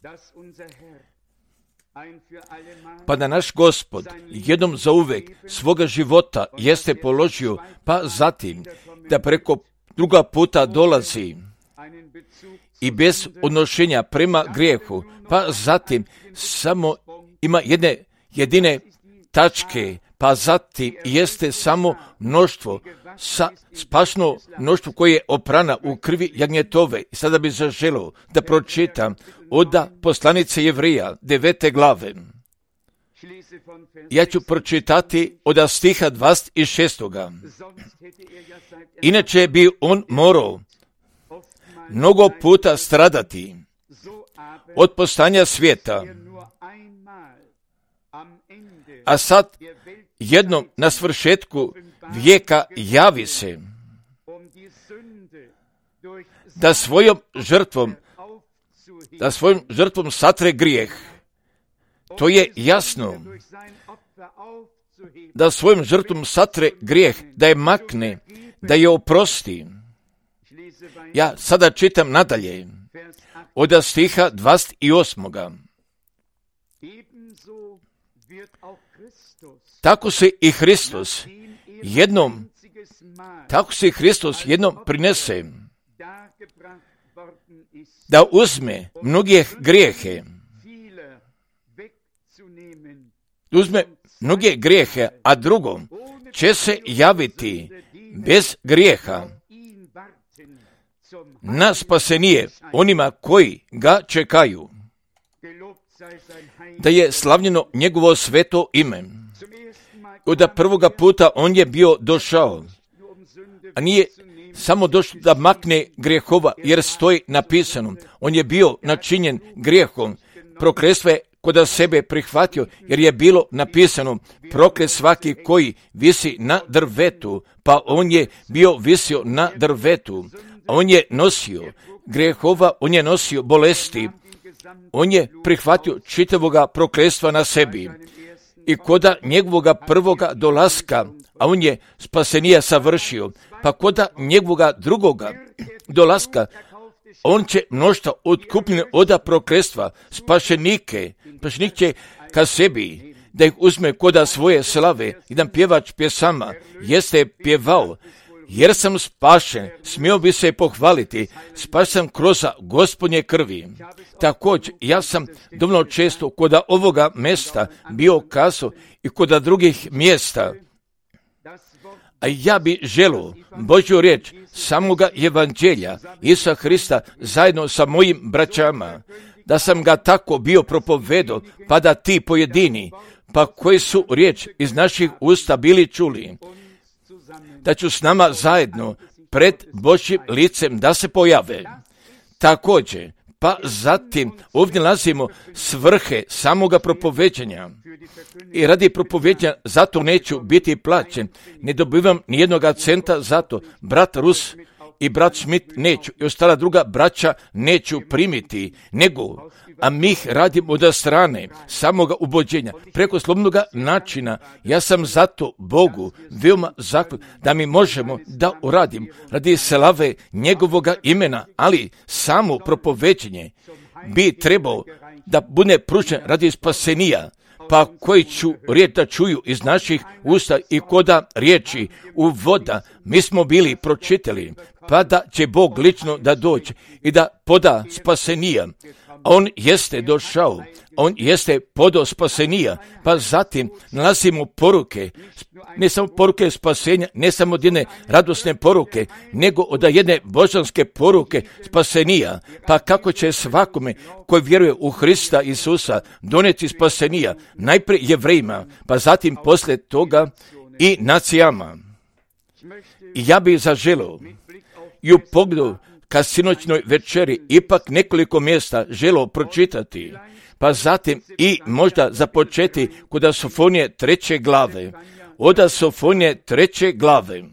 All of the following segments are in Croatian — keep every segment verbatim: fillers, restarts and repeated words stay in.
Pa da naš Gospod jednom zauvek svoga života jeste položio, pa zatim da preko druga puta dolazi i bez odnošenja prema grijehu, pa zatim samo ima jedne jedine tačke, pa zatim jeste samo mnoštvo, sa, spašno mnoštvo koje je oprana u krvi jagnjetove. I sada bi zaželio da pročitam od poslanice Jevrija, devete glave. Ja ću pročitati od stiha dvadeset šestoga. Inače bi on morao mnogo puta stradati od postanja svijeta, a sad jednom na svršetku vijeka javi se da svojom žrtvom da svojom žrtvom satre grijeh. To je jasno. Da svojom žrtvom satre grijeh, da je makne, da je oprosti. Ja sada čitam nadalje od stiha dvadeset osmoga. Tako se i Hristos jednom tako se i Hristos jednom prinese da uzme mnoge grijehe, uzme mnoge grijehe, a drugom će se javiti bez grijeha na spasenije onima koji ga čekaju. Da je slavljeno njegovo sveto ime. Od prvoga puta on je bio došao, a nije samo došao da makne grijehova, jer stoji napisano. On je bio načinjen grijehom, prokletstvo je kod sebe prihvatio, jer je bilo napisano proklet svaki koji visi na drvetu, pa on je bio visio na drvetu, a on je nosio grijehova, on je nosio bolesti, on je prihvatio čitavoga prokletstva na sebi. I koda njegovoga prvoga dolaska, a on je spasenija savršio, pa koda njegovoga drugoga dolaska, on će mnoštvo otkupljene oda prokletstva, spašenike, spašenik će ka sebi, da ih uzme koda svoje slave. Jedan pjevač pjesama jeste pjevao, jer sam spašen, smio bi se pohvaliti, spašen sam kroz Gospodnje krvi. Također, ja sam dovoljno često koda ovoga mjesta bio kazao i koda drugih mjesta, a ja bi želio Božju riječ samoga evanđelja Isusa Hrista zajedno sa mojim braćama, da sam ga tako bio propovedao, pa da ti pojedini, pa koji su riječ iz naših usta bili čuli, da ću s nama zajedno pred Božjim licem da se pojave. Također, pa zatim ovdje nalazimo svrhe samoga propoveđenja. I radi propoveđenja zato neću biti plaćen. Ne dobivam ni jednoga centa zato. Brat Rus i brat Schmidt neću i ostala druga braća neću primiti, nego, a mi ih radimo od strane samoga ubođenja, preko slobodnoga načina. Ja sam zato Bogu veoma zahvalan da mi možemo da uradim radi slave njegovoga imena, ali samo propoveđenje bi trebao da bude pružen radi spasenija, pa koji ću riječ da čuju iz naših usta i koda riječi u voda, mi smo bili pročitali, pa da će Bog lično da dođe i da poda spasenija. On jeste došao, on jeste podao spasenija, pa zatim nalazimo poruke, ne samo poruke spasenja, ne samo od jedne radosne poruke, nego od jedne božanske poruke spasenija, pa kako će svakome koji vjeruje u Hrista Isusa doneti spasenija, najprije Jevrejima, pa zatim poslije toga i nacijama. I ja bih zaželio i u pogledu ka sinoćnoj večeri ipak nekoliko mjesta želio pročitati, pa zatim i možda započeti kod Sofonije treće glave, od Sofonije treće glave,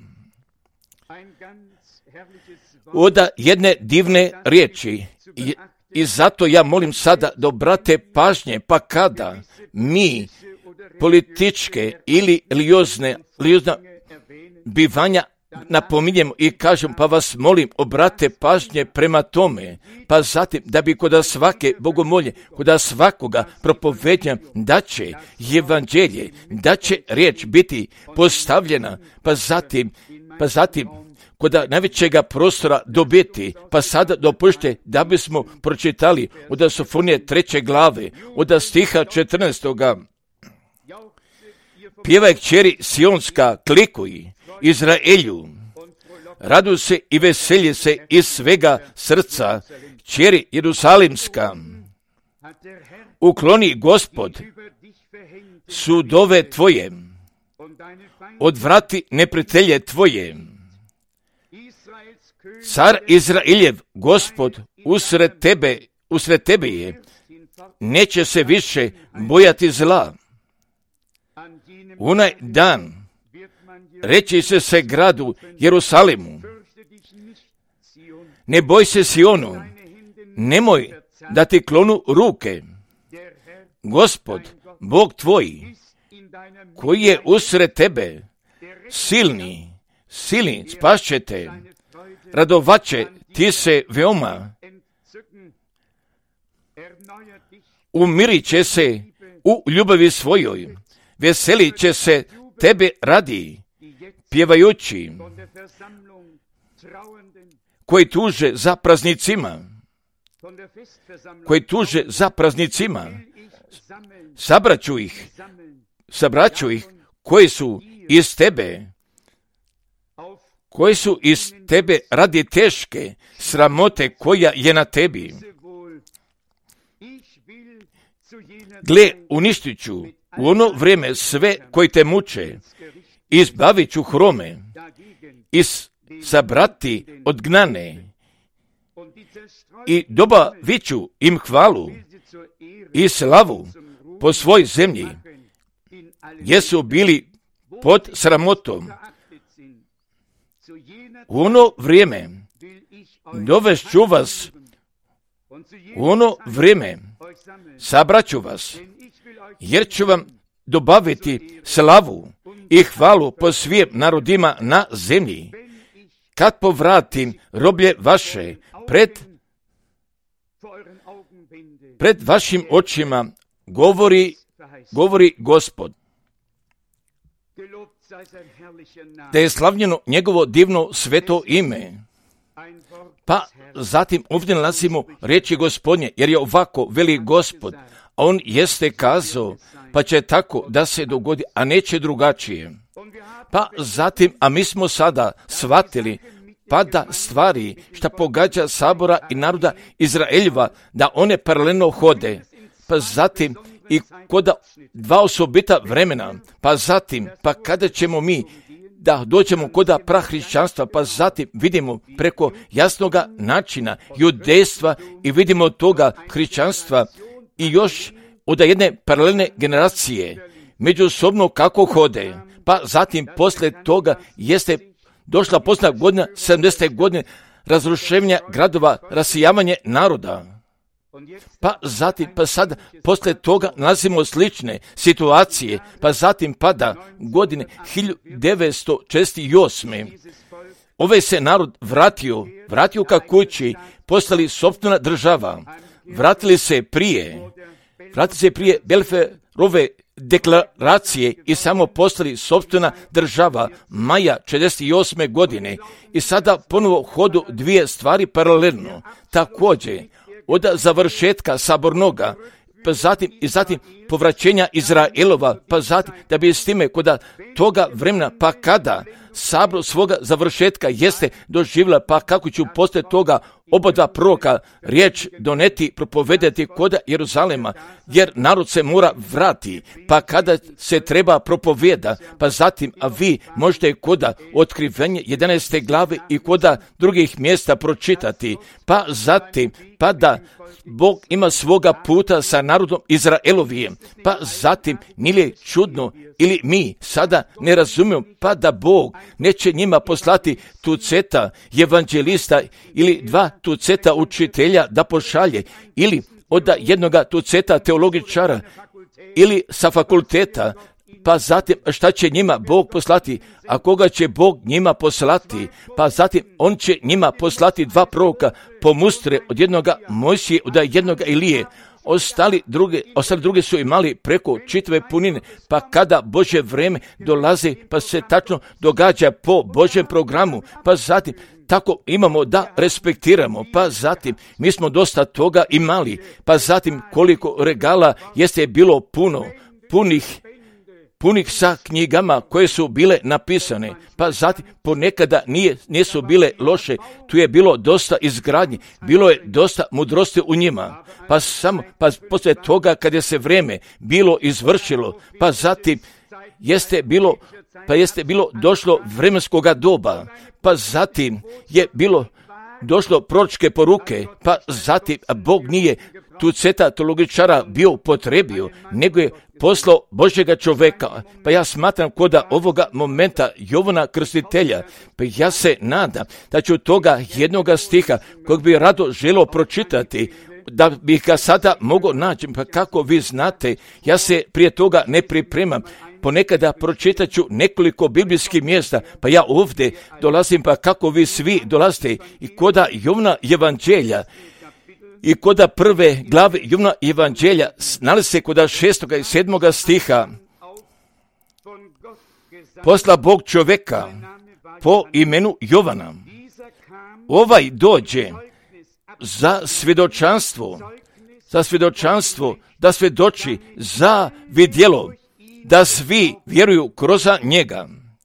od jedne divne riječi. I, I zato ja molim sada da obrate pažnje, pa kada mi političke ili liozne, liozna bivanja napominjemo i kažem, pa vas molim, obrate pažnje prema tome, pa zatim da bi kod svake bogomolje, kod svakoga propovednja, da će evanđelje, da će riječ biti postavljena, pa zatim, pa zatim, kod najvećega prostora dobiti, pa sada dopušte da bismo pročitali od Sofonije treće glave, od stiha četrnaestoga. Pjevaj kćeri Sionska, klikuj, Izraelju, radu se i veselje se iz svega srca, kćeri Jerusalimska. Ukloni Gospod sudove tvoje, odvrati neprijatelje tvoje. Car Izraeljev, Gospod, usred tebe, usred tebe je, neće se više bojati zla. Onaj dan reći se se gradu Jerusalimu, ne boj se Sionu, nemoj da ti klonu ruke. Gospod, Bog tvoj, koji je usred tebe, silni, silni, spašće te, radovaće ti se veoma, umirit će se u ljubavi svojoj, veselit će se tebe radi, pjevajući, koji tuže za praznicima, koji tuže za praznicima, sabraću ih, sabraću ih, koji su iz tebe, koji su iz tebe radi teške sramote koja je na tebi. Gle, uništit ću u ono vrijeme sve koji te muče, izbavit ću hrome, i sabrati odgnane, i dobavit ću im hvalu i slavu po svoj zemlji, gdje su bili pod sramotom. U ono vrijeme dovešću vas, u ono vrijeme sabraću vas, jer ću vam dobaviti slavu i hvalu po svim narodima na zemlji, kad povratim roblje vaše pred, pred vašim očima, govori, govori Gospod. Da je slavljeno njegovo divno sveto ime. Pa zatim ovdje nalazimo riječi Gospodnje, jer je ovako veli Gospod, a on jeste kazao, pa će tako da se dogodi, a neće drugačije. Pa zatim, a mi smo sada shvatili, pa da stvari šta pogađa sabora i naroda Izraeljeva, da one paralelno hode, pa zatim i kod dva osobita vremena, pa zatim, pa kada ćemo mi da dođemo kod prahrišćanstva, pa zatim vidimo preko jasnoga načina judejstva i vidimo toga hrišćanstva i još od jedne paralelne generacije međusobno kako hode, pa zatim poslije toga jeste došla posljednja godina, sedamdesete godine, razrušenja gradova, rasijavanje naroda. Pa zatim, pa sad, poslije toga nalazimo slične situacije, pa zatim pada godine hiljadu devetsto četrdeset osme. Ove se narod vratio, vratio ka kući, postali sopstvena država, vratili se prije, vratili se prije Belferove deklaracije i samo postali sopstvena država maja četrdeset osme godine i sada ponovo hodu dvije stvari paralelno. Također, od završetka sabornoga, pa zatim i zatim povraćenja Izraelova, pa zatim da bi s time kod toga vremena, pa kada sabor svoga završetka jeste doživjela, pa kako ću poslije toga oba dva proroka riječ doneti, propovedati kod Jeruzalema, jer narod se mora vrati, pa kada se treba propoveda, pa zatim, a vi možete kod otkrivenja jedanaeste glave i kod drugih mjesta pročitati, pa zatim, pa da Bog ima svoga puta sa narodom Izraelovijem, pa zatim nije čudno ili mi sada ne razumijemo, pa da Bog neće njima poslati tuceta evanđelista ili dva tuceta učitelja da pošalje, ili od jednoga tuceta teologičara ili sa fakulteta, pa zatim šta će njima Bog poslati, a koga će Bog njima poslati, pa zatim on će njima poslati dva proroka po mustre, od jednoga Mojsije, od jednoga Ilije. Ostali druge, ostali druge su imali preko čitave punine, pa kada Božje vreme dolazi, pa se tačno događa po Božjem programu, pa zatim tako imamo da respektiramo, pa zatim mi smo dosta toga imali, pa zatim koliko regala jeste bilo puno, punih, punih sa knjigama koje su bile napisane, pa zatim ponekada nije, nisu bile loše, tu je bilo dosta izgradnje, bilo je dosta mudrosti u njima, pa samo, pa poslije toga kad je se vrijeme bilo izvršilo, pa zatim jeste bilo, pa jeste bilo došlo vremenskoga doba, pa zatim je bilo došlo proročke poruke, pa zatim Bog nije tu ceta teologičara bio upotrebio, nego je poslao Božjega čoveka. Pa ja smatram koda ovoga momenta Jovana Krstitelja, pa ja se nadam da ću toga jednoga stiha kojeg bi rado želio pročitati, da bih ga sada mogao naći, pa kako vi znate, ja se prije toga ne pripremam. Ponekada pročitat ću nekoliko biblijskih mjesta, pa ja ovdje dolazim, pa kako vi svi dolazite i koda Jovna evanđelja, i koda prve glave Jovna evanđelja, nalazi se koda šestoga i sedmoga stiha. Posla Bog čoveka po imenu Jovana. Ovaj dođe za svjedočanstvo, za svjedočanstvo, da svjedoči za vidjelo, da svi vjeruju kroz njega.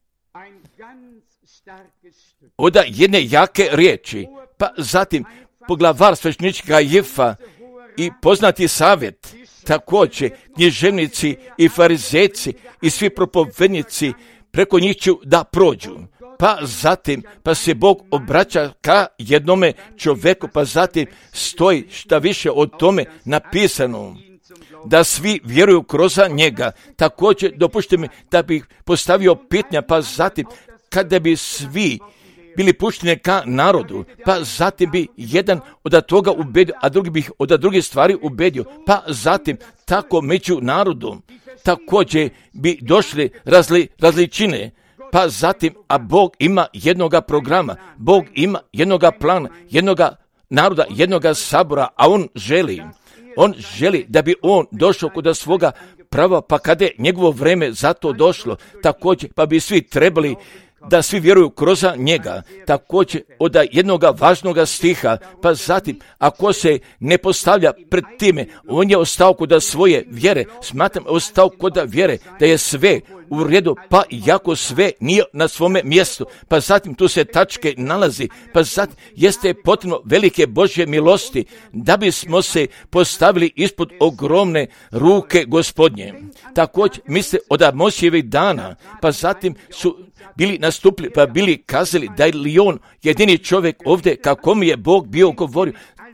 Oda jedne jake riječi, pa zatim poglavar svećenička Jefa i poznati savjet, također književnici i farizejci i svi propovednici, preko njih ću da prođu. Pa zatim, pa se Bog obraća ka jednome čovjeku, pa zatim stoji šta više o tome napisano, da svi vjeruju kroz njega. Također dopušte mi da bih postavio pitanja, pa zatim kada bi svi bili pušteni ka narodu, pa zatim bi jedan od toga ubedio, a drugi bih od drugih stvari ubedio, pa zatim tako među narodom također bi došli razli, različine, pa zatim, a Bog ima jednoga programa, Bog ima jednoga plana, jednoga naroda, jednoga sabora, a on želi, on želi da bi on došao kod svoga prava, pa kada je njegovo vreme za to došlo, također, pa bi svi trebali da svi vjeruju kroz njega, također od jednoga važnoga stiha, pa zatim, ako se ne postavlja pred time, on je ostao kod svoje vjere, smatram, ostao kod vjere, da je sve u redu, pa iako sve nije na svome mjestu, pa zatim tu se tačke nalazi, pa zatim jeste potrebno velike Božje milosti, da bismo se postavili ispod ogromne ruke Gospodnje. Također, misle od Mojsijevih dana, pa zatim su bili nastupili, pa bili kazali da je li on jedini čovjek ovdje, kako mi je Bog bio govorio,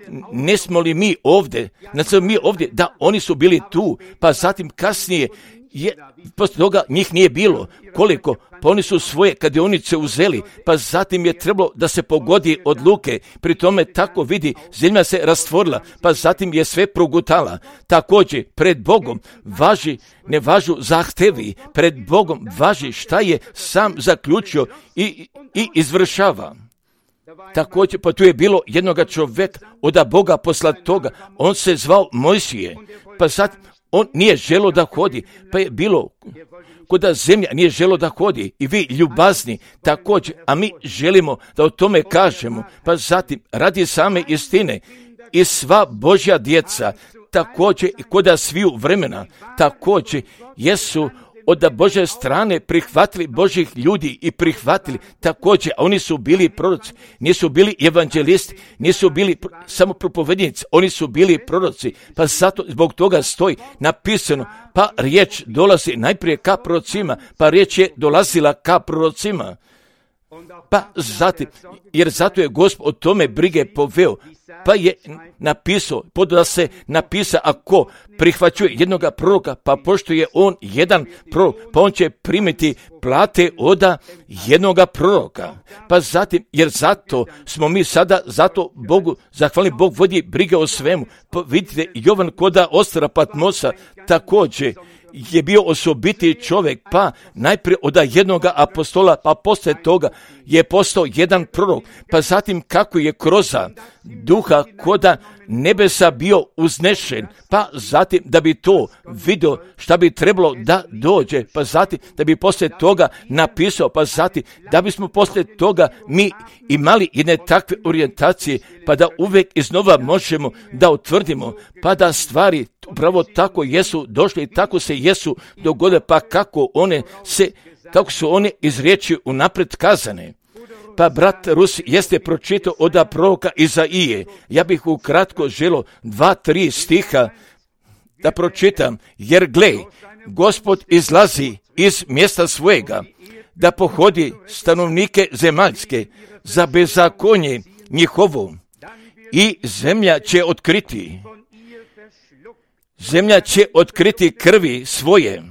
ne smo li mi ovdje, ne smo mi ovdje, da oni su bili tu, pa zatim kasnije, je, poslije toga njih nije bilo, koliko, pa oni su svoje kadionice uzeli, pa zatim je trebalo da se pogodi od luke, pri tome tako vidi, zemlja se rastvorila, pa zatim je sve progutala. Također, pred Bogom važi, ne važu zahtevi, pred Bogom važi šta je sam zaključio i, i izvršava. Također, pa tu je bilo jednoga čovjeka od Boga posla toga, on se zvao Mojsije, pa zatim on nije želo da hodi, pa je bilo koda zemlja nije želo da hodi i vi ljubazni također, a mi želimo da o tome kažemo, pa zatim radi same istine i sva Božja djeca također i koda sviju vremena također jesu od Božje strane prihvatili Božjih ljudi i prihvatili također, a oni su bili proroci, nisu bili evanđelisti, nisu bili samo propovednici, oni su bili proroci, pa zato zbog toga stoji napisano, pa riječ dolazi najprije ka prorocima, pa riječ je dolazila ka prorocima. Pa zatim, jer zato je Gospod o tome brige poveo, pa je napisao, da se napisa ako prihvaćuje jednoga proroka, pa pošto je on jedan prorok, pa on će primiti plate oda jednoga proroka. Pa zatim, jer zato smo mi sada, zato Bogu, zahvalni Bog vodi brige o svemu. Pa vidite, Jovan koda ostrva Patmosa također je bio osobiti čovjek, pa najprije od jednoga apostola, pa poslije toga je postao jedan prorok, pa zatim kako je kroz duha koda nebesa bio uznešen, pa zatim da bi to vidio šta bi trebalo da dođe, pa zatim da bi poslije toga napisao, pa zatim da bismo poslije toga mi imali jedne takve orijentacije, pa da uvijek iznova možemo da utvrdimo, pa da stvari upravo tako jesu došle i tako se jesu dogode, pa kako one se, kako su one iz riječi unaprijed kazane. Pa brat Rus jeste pročitao od proroka Izaije. Ja bih ukratko želio dva, tri stiha da pročitam, jer gle, Gospod izlazi iz mjesta svojega, da pohodi stanovnike zemaljske za bezakonje njihovo i zemlja će otkriti, zemlja će otkriti krvi svoje,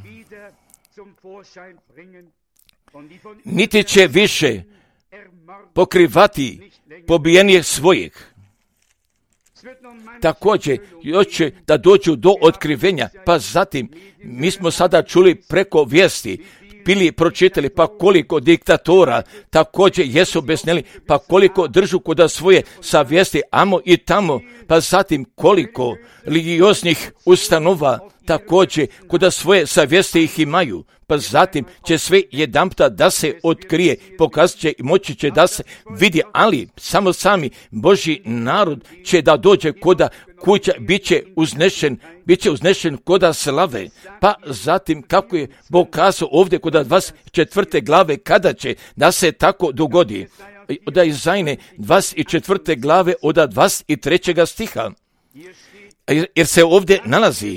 niti će više pokrivati pobijenje svojih. Također, još će da dođu do otkrivenja, pa zatim mi smo sada čuli preko vijesti, bili pročitali, pa koliko diktatora također jesu besneli, pa koliko držu kod svoje savjesti amo i tamo, pa zatim koliko religioznih ustanova također kod svoje savjesti ih imaju, pa zatim će sve jedanputa da se otkrije, pokazat će i moći će da se vidi, ali samo sami Božji narod će da dođe koda kuća, bit će uznešen, bit će uznešen koda slave, pa zatim kako je Bog kazao ovdje koda dvadeset četvrte glave, kada će da se tako dogodi, od Izajne dvadeset četvrte glave od dvadeset trećeg stiha, jer se ovdje nalazi: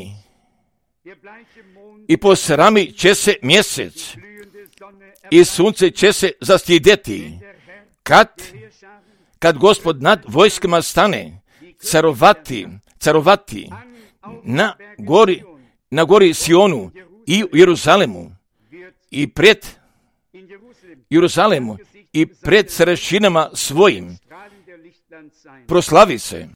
i posrami će se mjesec i sunce će se zastidjeti, kad, kad Gospod nad vojskama stane, carovati, carovati na gori, na gori Sionu i u Jeruzalemu i pred Jeruzalemu i pred srešinama svojim proslavi se.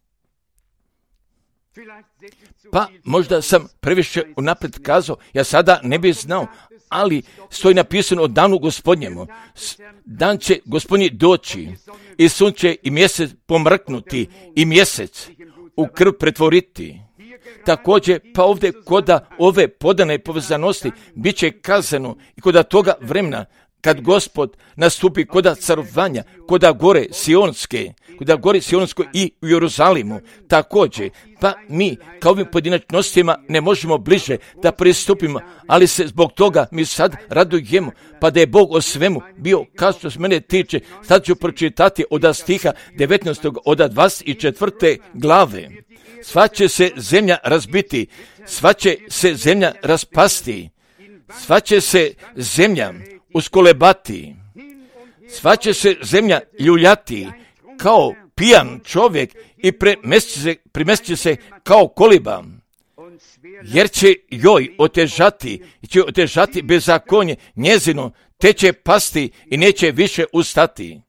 Pa možda sam previše unaprijed kazao, ja sada ne bih znao, ali stoji napisano o danu Gospodnjemu. Dan će Gospodnji doći i sunce i mjesec pomrknuti i mjesec u krv pretvoriti. Također, pa ovdje koda ove podane povezanosti bit će kazano i koda toga vremena kad Gospod nastupi koda carovanja, koda gore Sionske, koda gore Sionsko i u Jeruzalimu, također, pa mi kao ovim pojedinačnostima ne možemo bliže da pristupimo, ali se zbog toga mi sad radujemo, pa da je Bog o svemu bio, kao što se mene tiče, sad ću pročitati od stiha devetnaestog od dvadeset četvrte glave. Sva će se zemlja razbiti, sva će se zemlja raspasti, sva će se zemlja uskolebati, sva će se zemlja ljuljati kao pijan čovjek i primestit će se kao koliba, jer će joj otežati, će otežati bezakonje njezino, te će pasti i neće više ustati.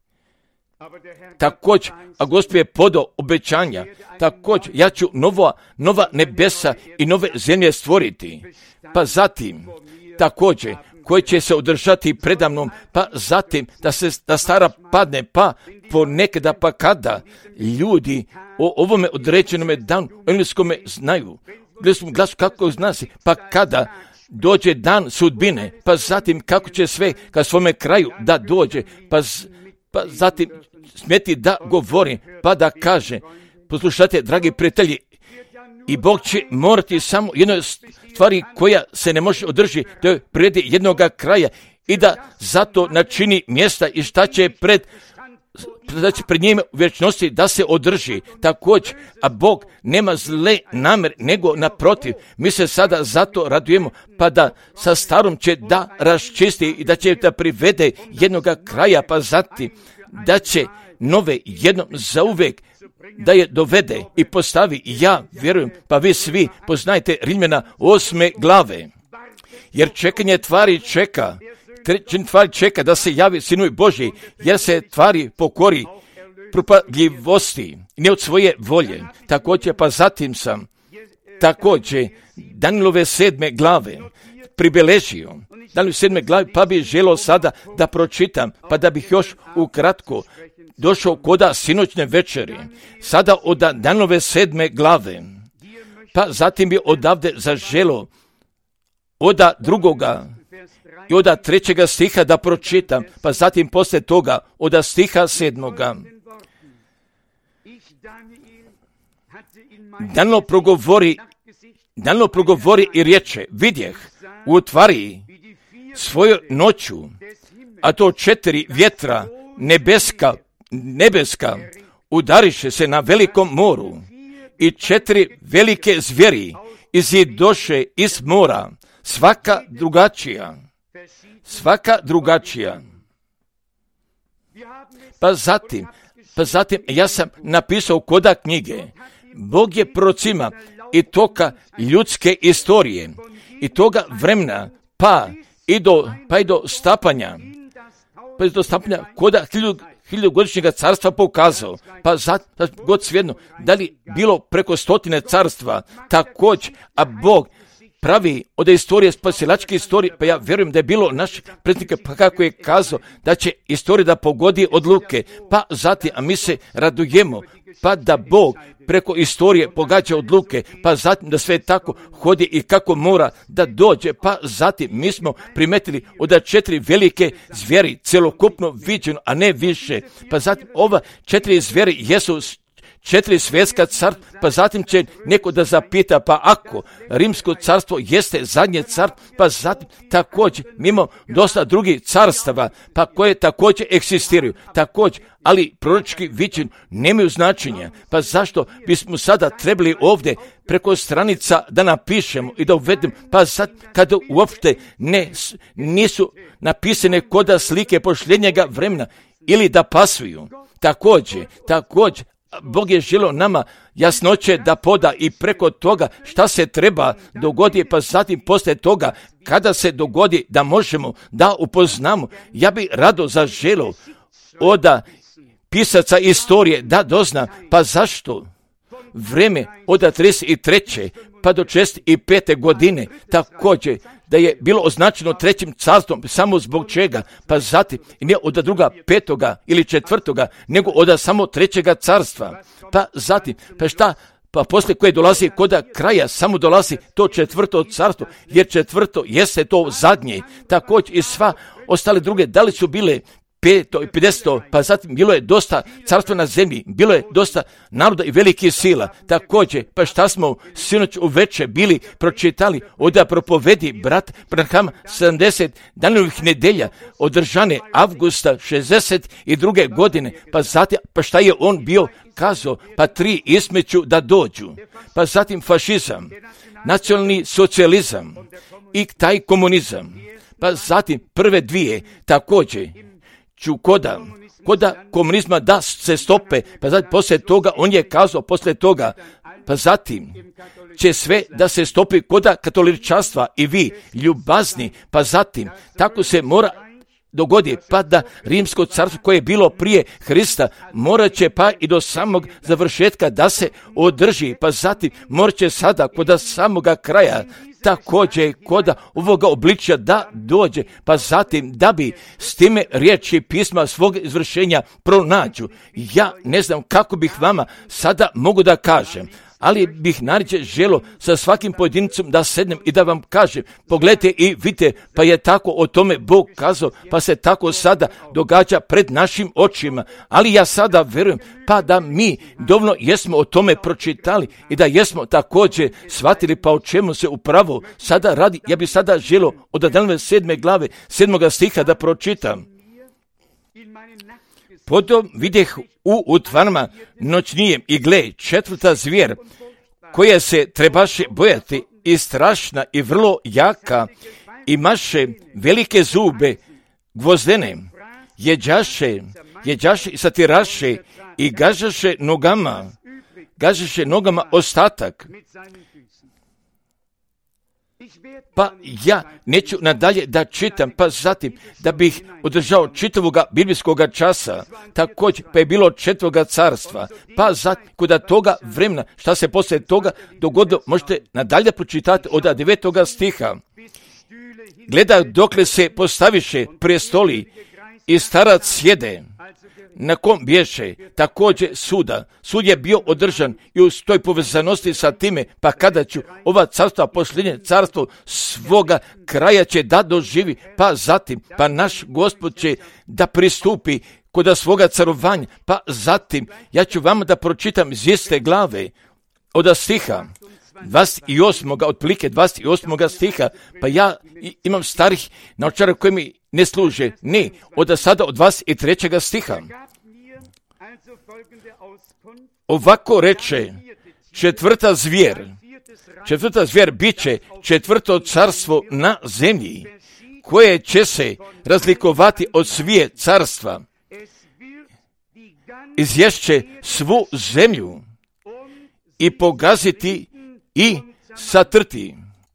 Također, a Gospod je podao obećanja, također ja ću nova, nova nebesa i nove zemlje stvoriti, pa zatim također koji će se održati predamnom, pa zatim da se da stara padne, pa ponekada, pa kada ljudi o ovome određenome danu u engleskome znaju, glasu kako zna se, pa kada dođe dan sudbine, pa zatim kako će sve ka svome kraju da dođe, pa, pa zatim smjeti da govori, pa da kaže, poslušajte, dragi prijatelji, i Bog će morati samo jednoj stvari koja se ne može održiti, to je pred jednoga kraja, i da zato načini mjesta i šta će pred, da će pred njime u vječnosti da se održi. Također, a Bog nema zle namjer, nego naprotiv, mi se sada zato radujemo, pa da sa starom će da raščisti i da će da privede jednoga kraja, pa zatim da će nove jednom zauvijek da je dovede i postavi. Ja vjerujem, pa vi svi poznajte Rimljana osme glave, jer čekanje tvari čeka, trećin tvari čeka da se javi Sinovi Božji, jer se tvari pokori propadljivosti, ne od svoje volje. Također, pa zatim sam također Danilove sedme glave pribeležio. Danilove sedme glave, pa bi želio sada da pročitam, pa da bih još ukratko došao koda sinoćne večeri. Sada od Danilove sedme glave, pa zatim bi odavde zaželo oda drugoga i oda trećega stiha da pročitam, pa zatim poslije toga oda stiha sedmoga. Danilo progovori, Danilo progovori i riječe, vidjeh u tvari svoju noću, a to četiri vjetra nebeska, nebeska udariše se na velikom moru i četiri velike zvijeri izidoše iz mora, svaka drugačija, svaka drugačija. Pa zatim, pa zatim ja sam napisao koda knjige, Bog je procima i toka ljudske istorije i toga vremena, pa i do, pa i do stapanja, pa i do stapanja koda hiljadu, hiljadugodišnjega carstva pokazao, pa za, za god svejedno, da li bilo preko stotine carstva, također, a Bog pravi od istorije, spasilačke istorije, pa ja vjerujem da je bilo naših predsjednika, pa kako je kazao, da će istorija da pogodi odluke, pa zatim, a mi se radujemo, pa da Bog preko istorije pogađa odluke, pa zatim da sve tako hodi i kako mora da dođe, pa zatim mi smo primetili od četiri velike zvijeri, celokupno viđeno, a ne više, pa zatim ova četiri zvijeri jesu četiri svjetska carstva, pa zatim će neko da zapita, pa ako rimsko carstvo jeste zadnje carstvo, pa zatim također mimo dosta drugih carstava, pa koje također egzistiraju, također, ali proročki viđen nemaju značenja, pa zašto bismo sada trebali ovdje preko stranica da napišemo i da uvedemo, pa sad kada uopšte ne, nisu napisane koda slike posljednjega vremena ili da pasuju, također, također, Bog je želio nama jasnoće da poda i preko toga šta se treba dogodi, pa zatim poslije toga kada se dogodi da možemo da upoznamo. Ja bi rado zaželio od pisaca istorije da dozna, pa zašto vreme od trideset treće pa do šezdeset pete godine također da je bilo označeno trećim carstvom, samo zbog čega, pa zatim i ne od druga petoga ili četvrtoga, nego od samo trećega carstva, pa zatim, pa šta, pa poslije koje dolazi koda kraja, samo dolazi to četvrto carstvo, jer četvrto jeste to zadnje, također i sva ostale druge, da li su bile peto i pedeseto, pa zatim bilo je dosta carstva na zemlji, bilo je dosta naroda i velikih sila. Također, pa šta smo sinoć uveče bili pročitali od propovedi brat Branhama sedamdeset Danilovih nedelja održane avgusta šezdeset druge godine, pa zatim, pa šta je on bio kazao, pa tri ismeću da dođu, pa zatim fašizam, nacionalni socijalizam i taj komunizam, pa zatim prve dvije također ću koda, koda komunizma da se stope, pa zatim poslije toga, on je kazao poslije toga, pa zatim će sve da se stopi koda katoličanstva i vi ljubazni, pa zatim tako se mora dogodi, pa da rimsko carstvo koje je bilo prije Hrista morat će pa i do samog završetka da se održi, pa zatim morat će sada koda samoga kraja također koda ovoga obličja da dođe, pa zatim da bi s time riječi pisma svog izvršenja pronađu. Ja ne znam kako bih vama sada mogu da kažem, ali bih naređe želo sa svakim pojedincom da sednem i da vam kažem, pogledajte i vidite, pa je tako o tome Bog kazao, pa se tako sada događa pred našim očima, ali ja sada verujem, pa da mi dovoljno jesmo o tome pročitali i da jesmo također shvatili pa o čemu se upravo sada radi. Ja bih sada želo od Danilove sedme glave, sedmoga stiha da pročitam. Potom vidjeh u utvarama noćnijem i gle četvrta zvijer koja se trebaše bojati i strašna i vrlo jaka, imaše velike zube gvozdene, jeđaše, jeđaše i satiraše i gažaše nogama, gažaše nogama ostatak. Pa ja neću nadalje da čitam, pa zatim da bih održao čitavoga biblijskoga časa, također pa je bilo četvoga carstva, pa zatim kuda toga vremena, šta se poslije toga dogodilo, možete nadalje pročitati od devetoga stiha. Gleda dokle se postaviše prestoli i starac sjede, na kom bješe također suda. Sud je bio održan i u toj povezanosti sa time, pa kada ću ova carstva, posljednje carstvo svoga kraja će da doživi, pa zatim, pa naš Gospod će da pristupi kod svoga carovanja, pa zatim, ja ću vama da pročitam iz iste glave, od stiha, dvadeset osam. otprilike dvadeset osam. stiha, pa ja imam starih naočara koji mi ne služe, ne, od sada od dvadeset trećeg. stiha. Ovako reče, četvrta zvijer, četvrta zvijer bit će četvrto carstvo na zemlji, koje će se razlikovati od svije carstva. Izješće svu zemlju i pogaziti i satrti.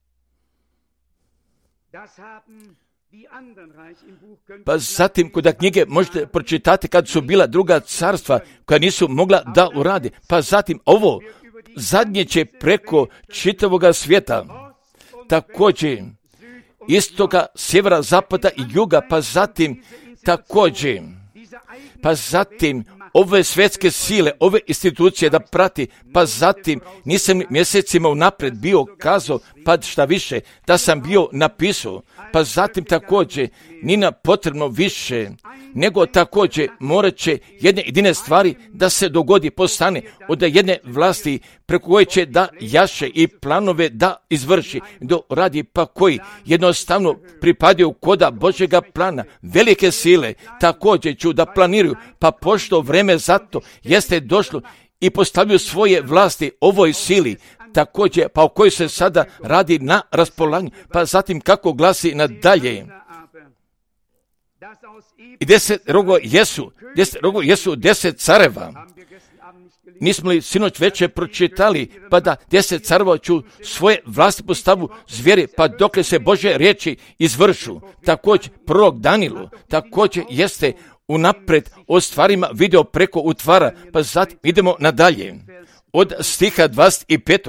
Pa zatim kod knjige možete pročitati kad su bila druga carstva koja nisu mogla da urade. Pa zatim ovo zadnje će preko čitavoga svijeta, također istoga, sjevera, zapada i juga, pa zatim također, pa zatim ove svjetske sile, ove institucije da prati, pa zatim nisam mjesecima unaprijed bio kazao, pa šta više, da sam bio napisao, pa zatim također nina potrebno više, nego također morat će jedne jedine stvari da se dogodi, postane od jedne vlasti preko koje će da jaše i planove da izvrši, do radi, pa koji jednostavno pripadaju koda Božjega plana, velike sile također ću da planiraju, pa pošto vreme zato jeste došlo i postavljaju svoje vlasti ovoj sili, također pa o kojoj se sada radi na raspolaganju, pa zatim kako glasi nadalje. I deset rogo jesu, deset rogo jesu deset careva. Nismo li sinoć večer pročitali, pa da deset careva ću svoje vlasti postavu zvijeri, pa dokle se Božje riječi izvršu. Također prorok Danilo, također jeste unapred o stvarima video preko utvara, pa zatim idemo nadalje. Od stiha dvadeset pet.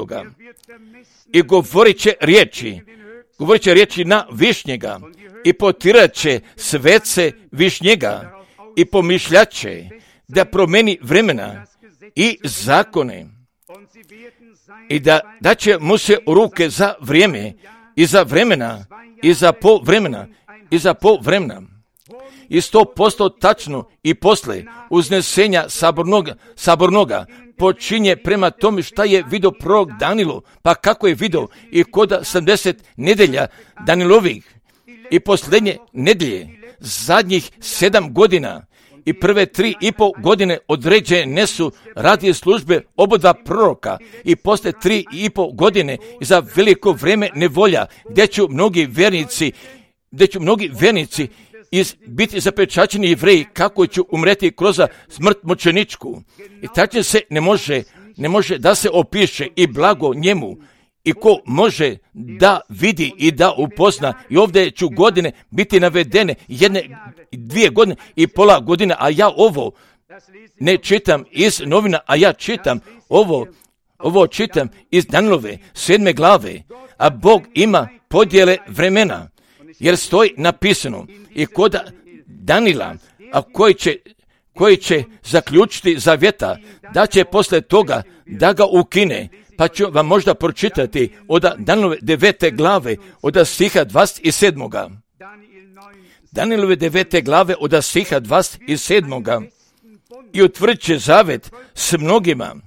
I govorit će riječi, govorit će riječi na višnjega, i potirat će svece višnjega, i pomišljat će da promeni vremena i zakone, i da, da će mu se u ruke za vrijeme, i za vremena, i za pol vremena, i za pol vremena. I sto posto tačno i posle uznesenja sabornoga, sabornoga počinje prema tome šta je vidio prorok Danilo, pa kako je vidio i kod sedamdeset nedelja Danilovih i posljednje nedelje, zadnjih sedam godina i prve tri i pol godine određene su radi službe obodva proroka, i posle tri i pol godine za veliko vrijeme nevolja, gdje će mnogi vernici, gdje će mnogi vernici iz biti zapečaćeni Jevreji, kako će umreti kroz smrt mučeničku. I tačno se ne može, ne može da se opiše i blago njemu, i ko može da vidi i da upozna. I ovdje ću godine biti navedene, jedne, dvije godine i pola godine, a ja ovo ne čitam iz novina, a ja čitam ovo, ovo čitam iz Danilove sedme glave, a Bog ima podjele vremena, jer stoji napisano i kod Danila, a koji će, koji će zaključiti zavjeta, da će posle toga da ga ukine. Pa ću vam možda pročitati od Danilove devete glave, od stiha dvadeset sedam. Danilove devete glave od stiha dvadeset sedam. I utvrdit će zavet s mnogima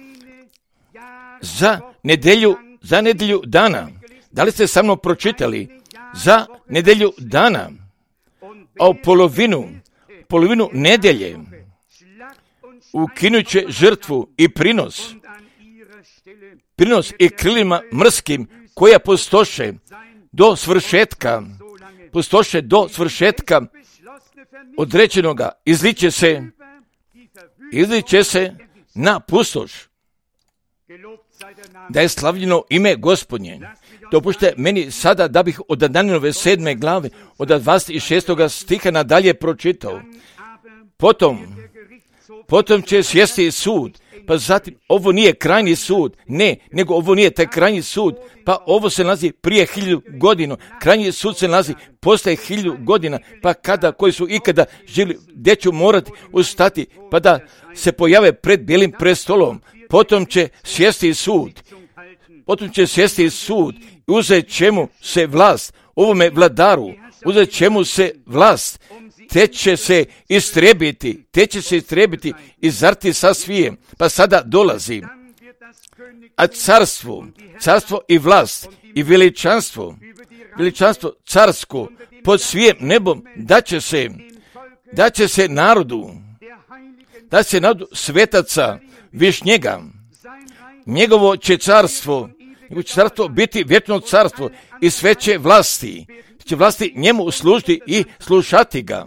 za nedelju, za nedelju dana. Da li ste sa mnom pročitali? Za nedelju dana, a u polovinu, polovinu nedelje ukinut će žrtvu i prinos, prinos i krilima mrskim koja postoše do svršetka, postoše do svršetka određenoga, izliče se, izliče se na pustoš. Da je slavljeno ime Gospodnje, Dopušte meni sada da bih od Danielove sedme glave, od dvadeset šestoga stiha nadalje pročitao. Potom, potom će sjesti sud, pa zatim, ovo nije krajnji sud, ne, nego ovo nije taj krajnji sud, pa ovo se nalazi prije hiljadu godina, krajnji sud se nalazi postaje hiljadu godina, pa kada, koji su ikada žili, gdje ću morati ustati, pa da se pojave pred bijelim prestolom, potom će sjesti sud, potom će sjesti sud, i uzet će mu se vlast, ovome vladaru, uzet će mu se vlast, te će se istrebiti, te će se istrebiti i zarti sa svijem. Pa sada dolazi, a carstvo, carstvo i vlast i veličanstvo, veličanstvo carsko pod svijem nebom da će se, da će se narodu, da će narodu svetaca višnjega, njegovo će carstvo, njegovo će carstvo biti vječno carstvo i sve će vlasti, će vlasti njemu služiti i slušati ga.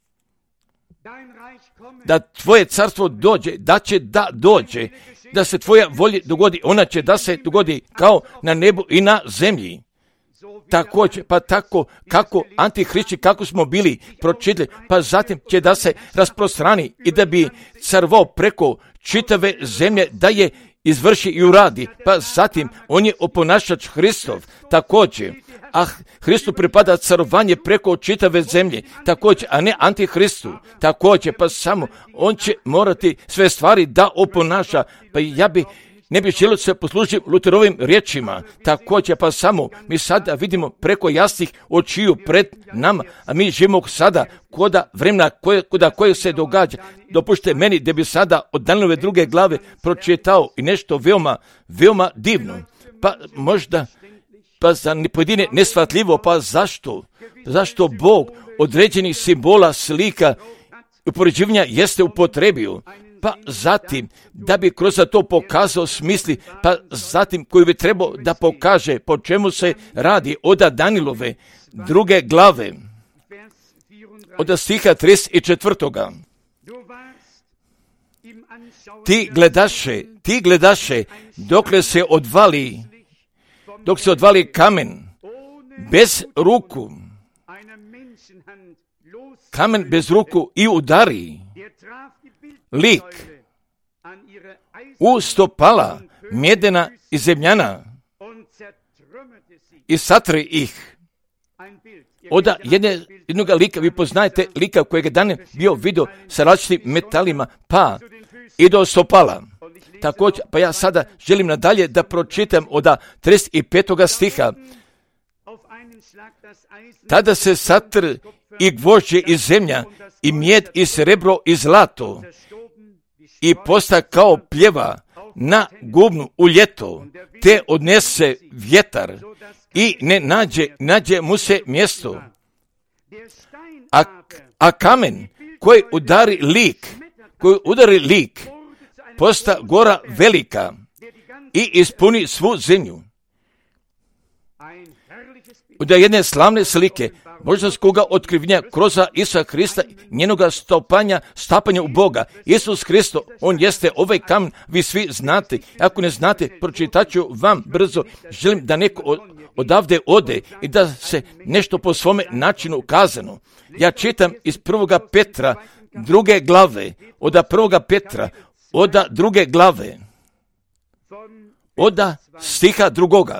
Da tvoje carstvo dođe, da će da dođe, da se tvoja volja dogodi, ona će da se dogodi kao na nebu i na zemlji. Također, pa tako kako antihristi, kako smo bili pročitali, pa zatim će da se rasprostrani i da bi carvao preko čitave zemlje, da je izvrši i uradi, pa zatim on je oponašač Hristov, također, a Hristu pripada carovanje preko čitave zemlje, također, a ne antihristu, također, pa samo on će morati sve stvari da oponaša, pa ja bi ne bi želio se poslužiti Luterovim riječima, također, pa samo mi sada vidimo preko jasnih očiju pred nama, a mi živimo sada koda vremena koje, koda koje se događa. Dopušte meni da bi sada od Danielove druge glave pročitao i nešto veoma, veoma divno, pa možda pa za pojedine neshvatljivo, pa zašto? Zašto Bog određenih simbola, slika i upoređivanja jeste upotrebio? Pa zatim, da bi kroz to pokazao smisli, pa zatim koji bi trebao da pokaže po čemu se radi od Danielove druge glave, od stiha trideset četvrtoga. Ti gledaše, ti gledaše, dokle se odvali, dok se odvali kamen, bez ruku, kamen bez ruku i udari lik u stopala mjedena i zemljana i satri ih. Oda jedne, jednoga lika, vi poznajete lika kojeg je Daniel bio vidio sa različitim metalima, pa i do stopala. Također, pa ja sada želim nadalje da pročitam od trideset petoga stiha. Tada se satr i gvožđe i zemlja i mjed i srebro i zlato i posta kao pljeva na gubnu u ljeto, te odnese vjetar i ne nađe, nađe mu se mjesto. A, a kamen koji udari lik, koji udari lik, posta gora velika i ispuni svu zemlju. Od jedne slavne slike božanskoga otkrivljenja kroz Isusa Hrista, njenoga stopanja, stapanja u Boga. Isus Hristo, on jeste ovaj kamen, vi svi znate. Ako ne znate, pročitat ću vam brzo. Želim da neko odavde ode i da se nešto po svome načinu kazano. Ja čitam iz prvoga Petra, druge glave, od prvoga Petra, od druge glave, od stiha drugoga.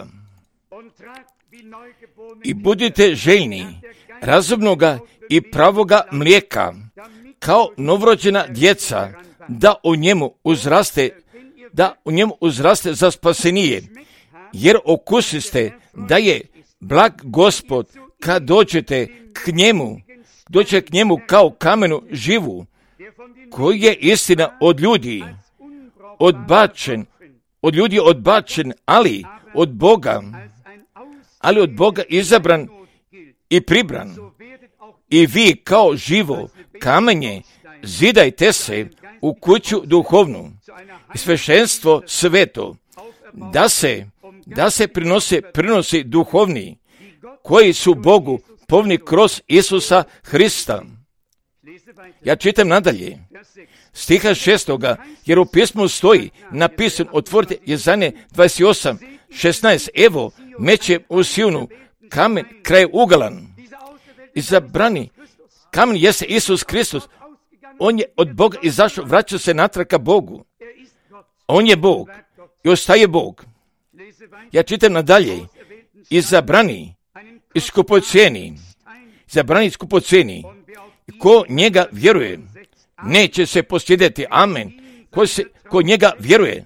I budite željni razumnoga i pravoga mlijeka, kao novorođena djeca, da u njemu uzraste, da u njemu uzraste za spasenije, jer okusiste da je blag Gospod, kad dođete k njemu, dođe k njemu kao kamenu živu, koji je istina od ljudi odbačen, od ljudi odbačen, ali od Boga, ali od Boga izabran i pribran. I vi kao živo kamenje zidajte se u kuću duhovnu i sveštenstvo sveto, da se, da se prinose, prinosi duhovni, koji su Bogu povni kroz Isusa Hrista. Ja čitam nadalje, stiha šestoga, jer u pismu stoji napisan, otvorite Jezanje dvadeset osam, šesnaest, evo, meće u Sionu, kamen kraj ugalan. Izabrani kamen jeste Isus Kristus. On je od Boga izašao, vraća se natrag ka Bogu. On je Bog i ostaje Bog. Ja čitam nadalje. Izabrani i skupocjeni. Izabrani i skupocjeni. Ko njega vjeruje, neće se posjedeti. Amen. Ko, se, ko njega vjeruje.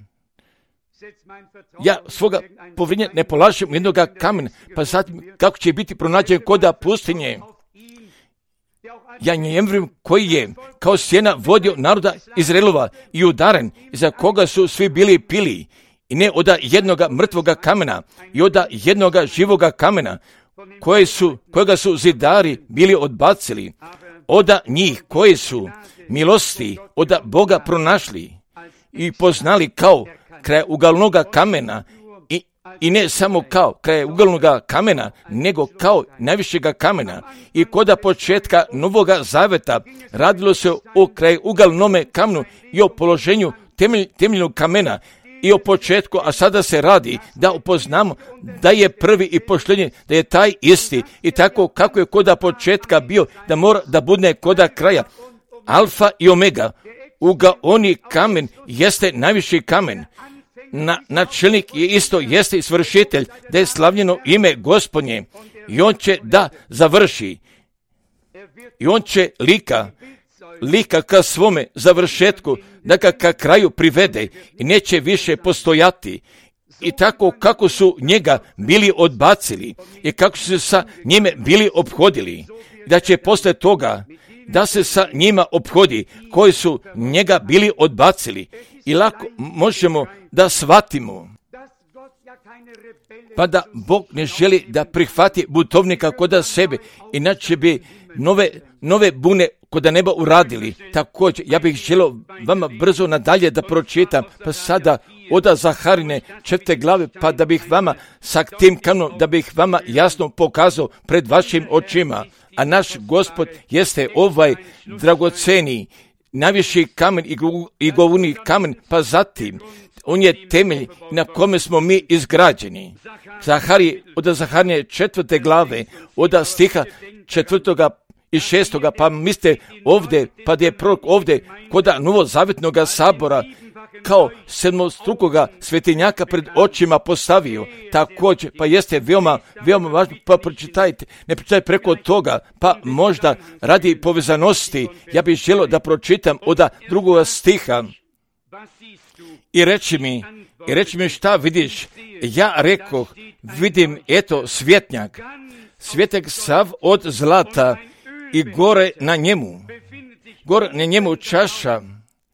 Ja svoga povjerenja ne polažem u jednoga kamena, pa zatim kako će biti pronađen koda pustinje. Ja ne vjerujem koji je kao sjena vodio naroda Izraelova i udaren, iza koga su svi bili pili, i ne od jednoga mrtvoga kamena i od jednoga živoga kamena, koje su, kojega su zidari bili odbacili, od njih koji su milosti od Boga pronašli i poznali kao kraj ugalnoga kamena, i, i ne samo kao kraj ugalnoga kamena, nego kao najvišega kamena. I koda početka Novoga Zaveta radilo se o kraj ugalnome kamenu i o položenju temelj, temeljnog kamena i o početku, a sada se radi da upoznamo da je prvi i posljednji, da je taj isti, i tako kako je koda početka bio, da mora da bude koda kraja. Alfa i omega, ugaoni kamen jeste najviši kamen. Na, načelnik je isto, jeste i svršitelj, da je slavljeno ime Gospodnje, i on će da završi. I on će lika, lika ka svome završetku, da ga ka kraju privede i neće više postojati. I tako kako su njega bili odbacili i kako su se sa njime bili ophodili, da će posle toga da se sa njima ophodi koji su njega bili odbacili. I lako možemo da shvatimo pa da Bog ne želi da prihvati buntovnika koda sebe, inače bi nove, nove bune koda neba uradili. Također, ja bih želio vama brzo nadalje da pročitam, pa sada od Zaharine četvrte glave, pa da bih vama sa tim kamenom, da bih vama jasno pokazao pred vašim očima. A naš Gospod jeste ovaj dragoceni, najviši kamen i govorni kamen, pa zatim on je temelj na kome smo mi izgrađeni. Zaharije, od Zaharine četvrte glave, od stiha četvrtoga i šestoga, pa mislite ovdje, pa da je prorok ovdje koda novozavjetnoga sabora kao sedmostrukoga svetinjaka pred očima postavio. Također, pa jeste veoma, veoma važno, pa pročitajte, ne pročitajte preko toga, pa možda radi povezanosti, ja bih želio da pročitam od drugoga stiha. I reći mi, i reći mi šta vidiš, ja rekoh, vidim eto svjetnjak, svjetnjak sav od zlata i gore na njemu, gore na njemu čaša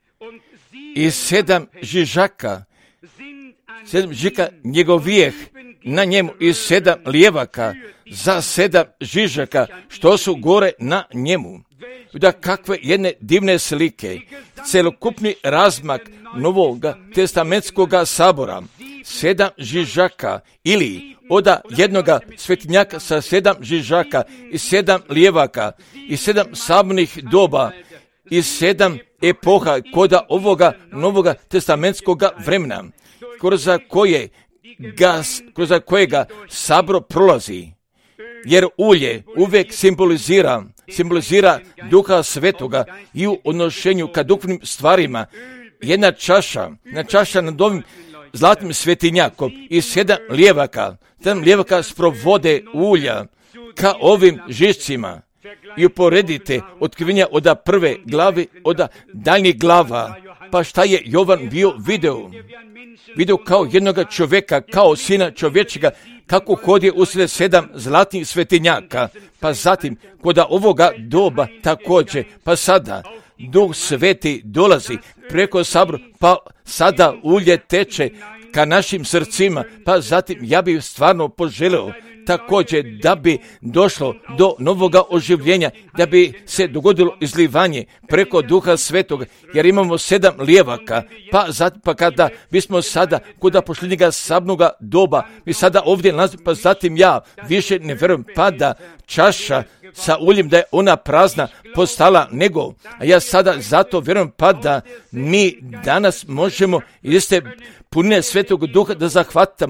i sedam žižaka, sedam žižaka njegovijeh na njemu i sedam lijevaka za sedam žižaka što su gore na njemu. Da kakve jedne divne slike, celokupni razmak Novog testamentskog sabora, sedam žižaka ili od jednoga svetinjaka sa sedam žižaka i sedam lijevaka i sedam sabnih doba i sedam epoha koda ovoga Novoga testamentskog vremena, kroz koje gas, kroz kojega sabro prolazi. Jer ulje uvijek simbolizira, simbolizira Duha Svetoga i u odnošenju ka duhovnim stvarima. Jedna čaša, jedna čaša nad ovim zlatnim svetinjakom i sedam lijevaka, sedam lijevaka sprovode ulja ka ovim žišcima. I uporedite otkrivenja od prve glave, od daljnjih glava. Pa šta je Jovan bio video? Video kao jednoga čovjeka, kao sina čovječega, kako hodi usred sedam zlatnih svetinjaka. Pa zatim, kod ovoga doba također, pa sada Duh Sveti dolazi preko sabora, pa sada ulje teče ka našim srcima, pa zatim ja bih stvarno poželio također da bi došlo do novoga oživljenja, da bi se dogodilo izlivanje preko Duha Svetoga, jer imamo sedam lijevaka, pa, zatim, pa kada bismo sada kod posljednjega sabnoga doba, mi sada ovdje nalazimo, pa zatim ja više ne vjerujem pa da čaša sa uljem da je ona prazna postala, nego, a ja sada zato vjerujem pa da mi danas možemo jeste punine Svetog Duha da zahvatamo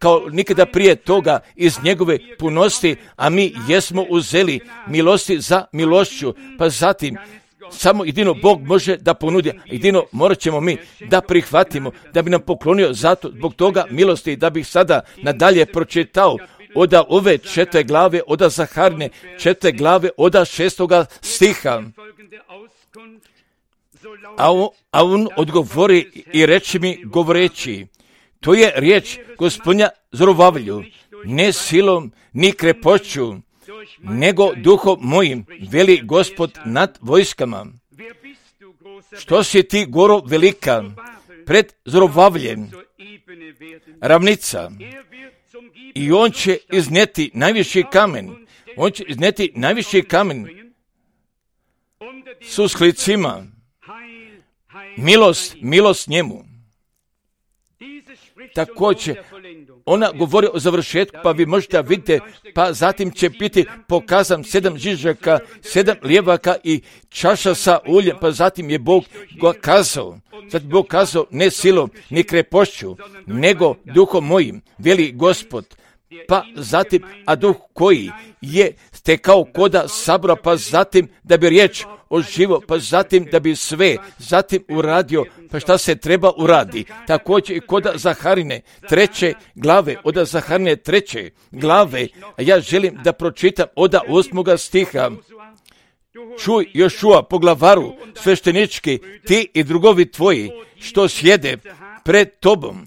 kao nikada prije toga iz njegove punosti, a mi jesmo uzeli milosti za milošću, pa zatim samo jedino Bog može da ponudi, jedino morat ćemo mi da prihvatimo, da bi nam poklonio zato zbog toga milosti, da bih sada nadalje pročitao oda ove četiri glave, oda Zaharine, četiri glave, oda šestoga stiha. A on, a on odgovori i reči mi govoreći, to je riječ Gospodnja Zorobavlju, ne silom ni krepoću, nego duhom mojim, veli Gospod nad vojskama. Što si ti, goro velika, pred Zorobavljem, ravnica, i on će izneti najviši kamen, on će izneti najviši kamen s usklicima, milost, milost njemu. Također, ona govori o završetku, pa vi možete vidjeti, pa zatim će biti pokazan sedam žižaka, sedam lijevaka i čaša sa uljem, pa zatim je Bog kazao, zatim Bog kazao ne silom, ni krepošću, nego duhom mojim, veli Gospod, pa zatim, a duh koji je stekao koda sabora, pa zatim da bi riječ oživo, pa zatim da bi sve zatim uradio, pa šta se treba uradi. Također i koda Zaharine treće glave, oda Zaharine treće glave, a ja želim da pročitam oda osmoga stiha. Čuj, Jošua, poglavaru sveštenički, ti i drugovi tvoji, što sjede pred tobom.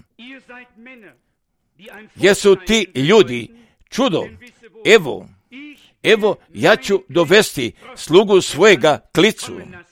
Jesu ti ljudi čudo? Evo, evo ja ću dovesti slugu svojega klicu.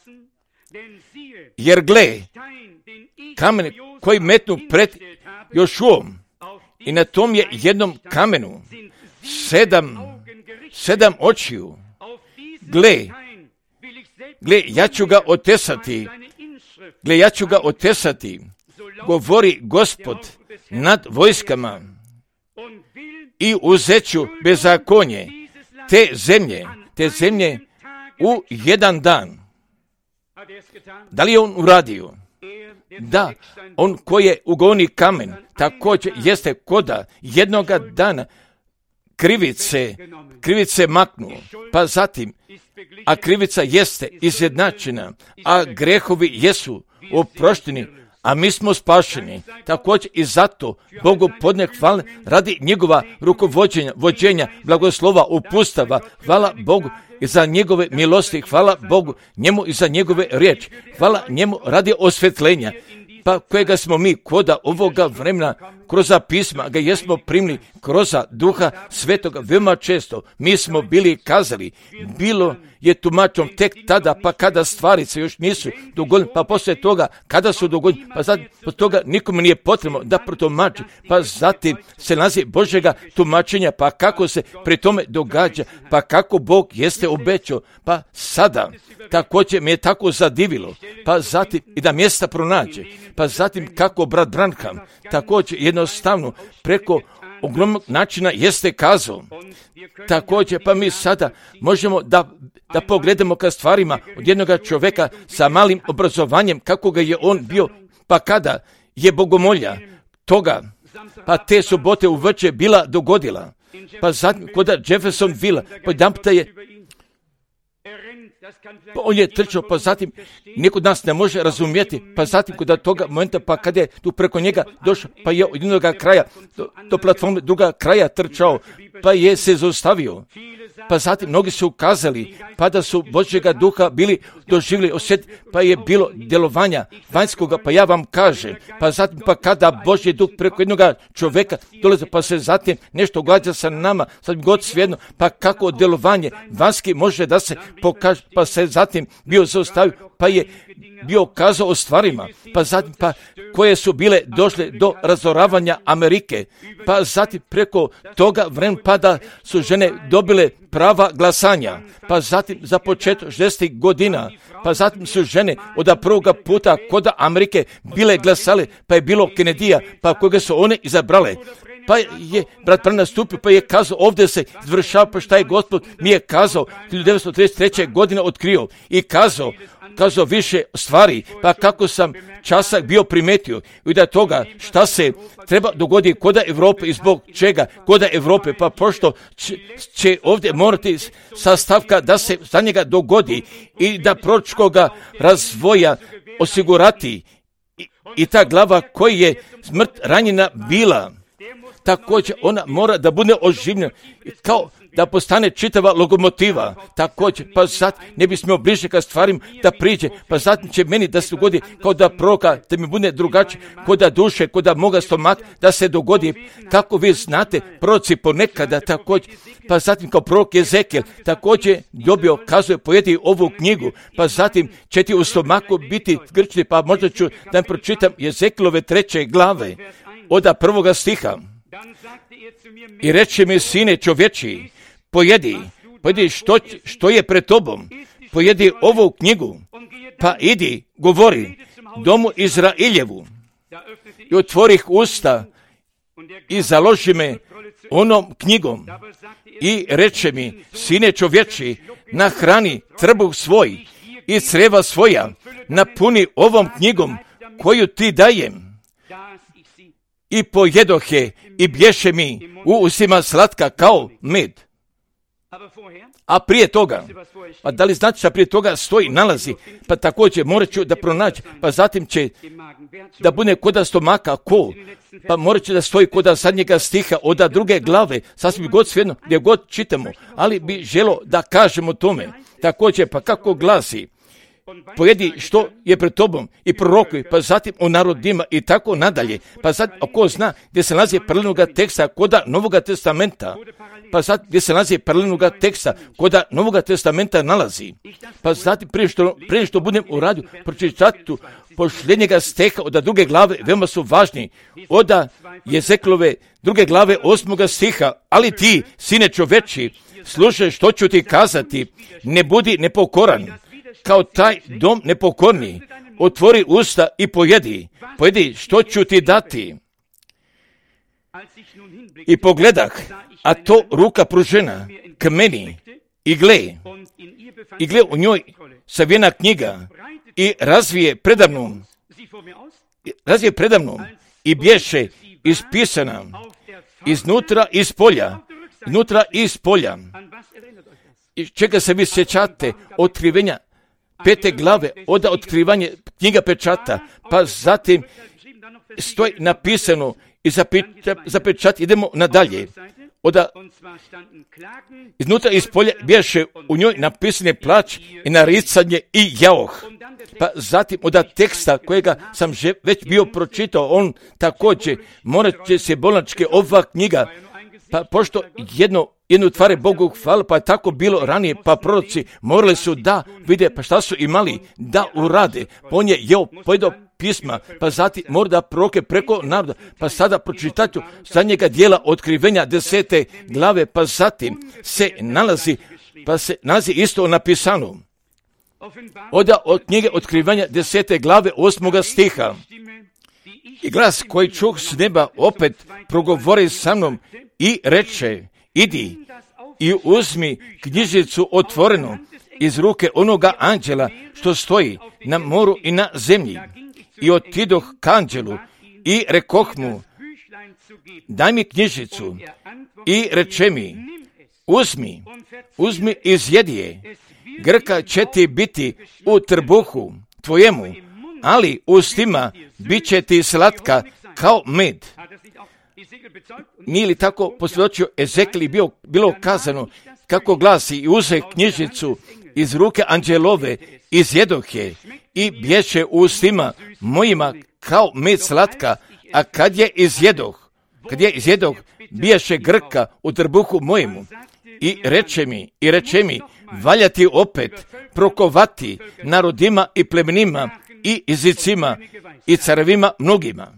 Jer gle, kamen koji metnu pred Jošuom i na tom je jednom kamenu sedam, sedam očiju. Gle, gle, ja ću ga otesati, gle, ja ću ga otesati, govori Gospod nad vojskama, i uzet ću bezakonje te zemlje, te zemlje u jedan dan. Da li je on uradio? Da, on koji je ugoni kamen, također jeste koda jednoga dana krivice, krivice maknuo, pa zatim, a krivica jeste izjednačena, a grehovi jesu oprošteni, a mi smo spašeni. Također i zato Bogu podne hvala radi njegova rukovođenja, vođenja, blagoslova, upustava. Hvala Bogu i za njegove milosti, hvala Bogu njemu i za njegove riječi. Hvala njemu radi osvjetljenja, pa kojega smo mi koda ovoga vremena kroz pisma, ga jesmo primili kroz Duha Svetoga veoma često. Mi smo bili kazali, bilo je tumačom tek tada, pa kada stvari se još nisu dogodile, pa poslije toga kada su dogodile, pa zatim od toga nikome nije potrebno da protumači, pa zatim se nalazi Božjega tumačenja, pa kako se pri tome događa, pa kako Bog jeste obećao, pa sada također me je tako zadivilo, pa zatim i da mjesta pronađe, pa zatim kako brat Branham također jednostavno preko ogromnog načina jeste kazao. Također, pa mi sada možemo da, da pogledamo ka stvarima od jednog čovjeka sa malim obrazovanjem, kako ga je on bio, pa kada je bogomolja toga, pa te subote uveče bila dogodila, pa zatim kod Jeffersonville, pa jedanputa je pa on je trčao, pa zatim niko od nas ne može razumjeti, pa zatim kod toga momenta, pa kada je tu preko njega došao, pa je od jednog kraja do, do platforme druga kraja trčao, pa je se zaustavio. Pa zatim mnogi su ukazali, pa da su Božjega duha bili doživjeli osjet, pa je bilo djelovanja vanjskoga, pa ja vam kažem, pa zatim pa kada Božji duh preko jednog čovjeka dolazi, pa se zatim nešto događa sa nama, sad god svejedno, pa kako djelovanje vanjski može da se pokaže, pa se zatim bio zaustavio, pa je bio kazao o stvarima, pa zatim pa koje su bile došle do razoravanja Amerike, pa zatim preko toga vremena pa da su žene dobile prava glasanja, pa zatim za početak šezdesetih godina, pa zatim su žene od prvoga puta kod Amerike bile glasale, pa je bilo Kennedyja, pa koga su one izabrale, Pa je brat Branham nastupio, pa je kazao, ovdje se izvršava, pa šta je Gospod mi je kazao, hiljadu devetsto trideset treće godine otkrio i kazao, kazao više stvari, pa kako sam časak bio primetio i da toga šta se treba dogoditi koda Evrope i zbog čega koda Evrope, pa pošto će, će ovdje morati sastavka da se za njega dogodi i da proročkoga razvoja osigurati i, i ta glava koji je smrt ranjena bila, također ona mora da bude oživljena kao da postane čitava lokomotiva, također, pa sad ne bi smio bliže ka stvarima da priđe, pa zatim će meni da se dogodi kao da proroka, da mi bude drugačije, kao da duše, kao da moga stomak, da se dogodi, kako vi znate, proroci ponekada također, pa zatim kao prorok Ezekiel, također dobio, kazuje, pojedi ovu knjigu, pa zatim će ti u stomaku biti grčni, pa možda ću da im pročitam Ezekielove treće glave, od prvoga stiha. I reče mi, sine čovječi, pojedi, pojedi što, što je pred tobom, pojedi ovu knjigu, pa idi, govori domu Izraeljevu i otvori ih usta i založi me onom knjigom i reče mi, sine čovječi, nahrani trbuh svoj i creva svoja, napuni ovom knjigom koju ti dajem. I pojedohe i bješe mi u usima slatka kao med. A prije toga, pa da li znači da prije toga stoji, nalazi, pa također morat ću da pronaći, pa zatim će da bude koda stomaka ko, pa morat će da stoji koda zadnjega stiha, od druge glave, sasvim god svejedno, gdje god čitamo, ali bi želo da kažemo tome. Također, pa kako glasi, pojedi što je pred tobom i prorokuj, pa zatim o narodima i tako nadalje. Pa sad, ako zna gdje se nalazi paralelnoga teksta koda Novoga testamenta, pa sad gdje se nalazi paralelnoga teksta koda Novoga testamenta nalazi, pa zatim prije što, prije što budem u radiju pročitati tu posljednjega steha od druge glave, veoma su važni, od Ezekielove druge glave osmoga stiha, ali ti, sine čoveči, slušaj što ću ti kazati, ne budi nepokoran, kao taj dom nepokorni, otvori usta i pojedi, pojedi što ću ti dati. I pogledah, a to ruka pružena k meni, i gle, i gle u njoj savijena knjiga, i razvije predavnom, razvije predavnom, i bješe ispisana, iznutra i iz polja, iznutra i iz polja. I čega se vi sjećate, otkrivenja pete glave, od otkrivanje knjiga pečata, pa zatim stoji napisano i zapečat, idemo nadalje. Oda iznutra iz polja bješe u njoj napisane plać i naricanje i jauh. Pa zatim od teksta kojega sam že, već bio pročitao, on također morat će se bolnačke ova knjiga, pa pošto jedno jednu tvari Bogu hvala, pa je tako bilo ranije, pa proroci morali su da vide, pa šta su imali, da urade, pa on je jeo, pojedao pisma, pa zatim mora da proroke preko naroda, pa sada pročitati zadnjega dijela otkrivenja desete glave, pa zatim se nalazi, pa se nalazi isto napisano. Oda od knjige otkrivenja desete glave osmoga stiha. I glas koji čuh s neba opet progovori sa mnom i reče, idi i uzmi knjižicu otvorenu iz ruke onoga anđela što stoji na moru i na zemlji. I otidoh k anđelu i rekoh mu, daj mi knjižicu i reče mi, uzmi, uzmi i izjedi je, grka će ti biti u trbuhu tvojemu, ali ustima bit će ti slatka kao med. Nije li tako posvjedočio Ezekiel bio, bilo kazano, kako glasi, i uze knjižicu iz ruke anđelove, izjedoh je i bješe u ustima mojima kao med slatka, a kad je izjedoh, kad je izjedoh, biješe grka u trbuhu mojemu. I reče mi, i reče mi, valja ti opet prokovati narodima i plemenima i jezicima i carevima mnogima.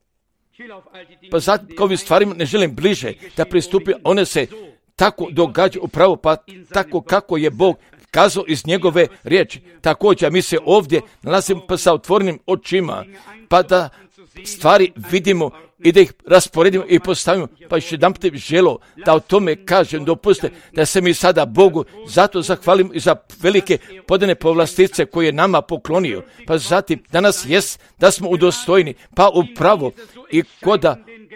Pa sad k ovim stvarima ne želim bliže da pristupi, one se tako događaju upravo, pa tako kako je Bog kazao iz njegove riječi. Također mi se ovdje nalazimo pa sa otvorenim očima, pa da stvari vidimo i da ih rasporedimo i postavimo. Pa još jedan put želo da o tome kažem, dopuste da se mi sada Bogu zato zahvalim i za velike podane povlastice koje je nama poklonio. Pa zatim danas jest da smo udostojni, pa upravo i koda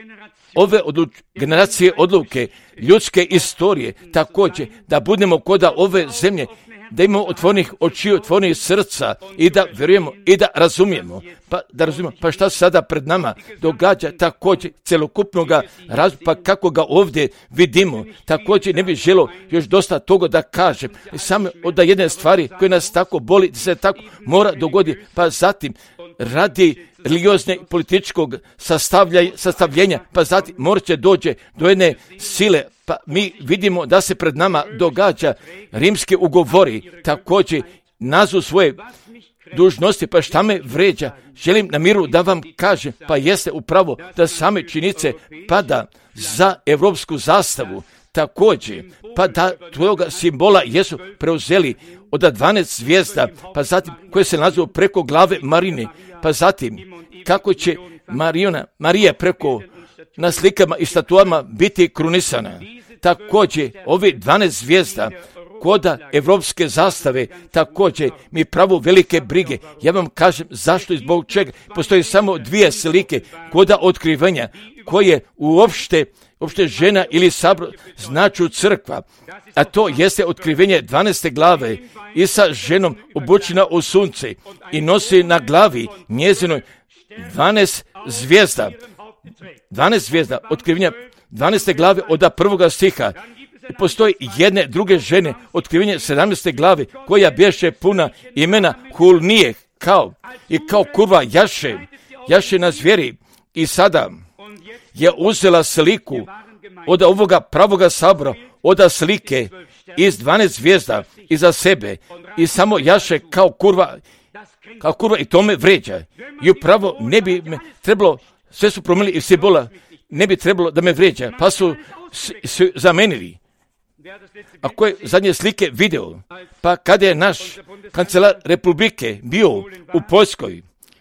ove odluč, generacije odluke, ljudske istorije, također da budemo koda ove zemlje, da imamo otvornih očiju, otvornih srca i da vjerujemo i da razumijemo. Pa, da razumijemo, pa šta se sada pred nama događa također celokupnoga razuma, pa kako ga ovdje vidimo. Također ne bih želio još dosta toga da kažem. Samo od jedne stvari koje nas tako boli, da se tako mora dogoditi, pa zatim radi religiozne i političkog sastavljenja, pa zatim morat će dođe do jedne sile, pa mi vidimo da se pred nama događa rimski ugovori, također nazu svoje dužnosti, pa šta me vređa, želim na miru da vam kažem, pa jeste upravo da same činice pada za evropsku zastavu, također, pa da toga simbola jesu preuzeli od dvanaest zvijezda, pa zatim koje se nalaze preko glave Marine, pa zatim kako će Marijona, Marija preko na slikama i statuama biti krunisana. Također, ovi dvanaest zvijezda koda evropske zastave, također mi pravu velike brige. Ja vam kažem zašto i zbog čega. Postoji samo dvije slike koda otkrivenja koje uopšte uopšte žena ili sabor značu crkva, a to jeste otkrivenje dvanaeste glave i sa ženom obučena u sunce i nosi na glavi njezinoj dvanaest zvijezda. dvanaest zvijezda, otkrivenja dvanaeste glave od prvoga stiha. I postoji jedne druge žene, otkrivenje sedamnaeste glave, koja bješe puna imena Hulnije, kao i kao kurva jaše, jaše na zvijeri. I sada je uzela sliku od ovoga pravoga sabora, od slike iz dvanaest zvijezda iza sebe i samo jaše kao kurva, kao kurva i tome vređa. I upravo ne bi me trebalo, sve su promijenili i simbola, ne bi trebalo da me vređa, pa su se zamenili. Ako je zadnje slike video, pa kada je naš kancelar Republike bio u Poljskoj,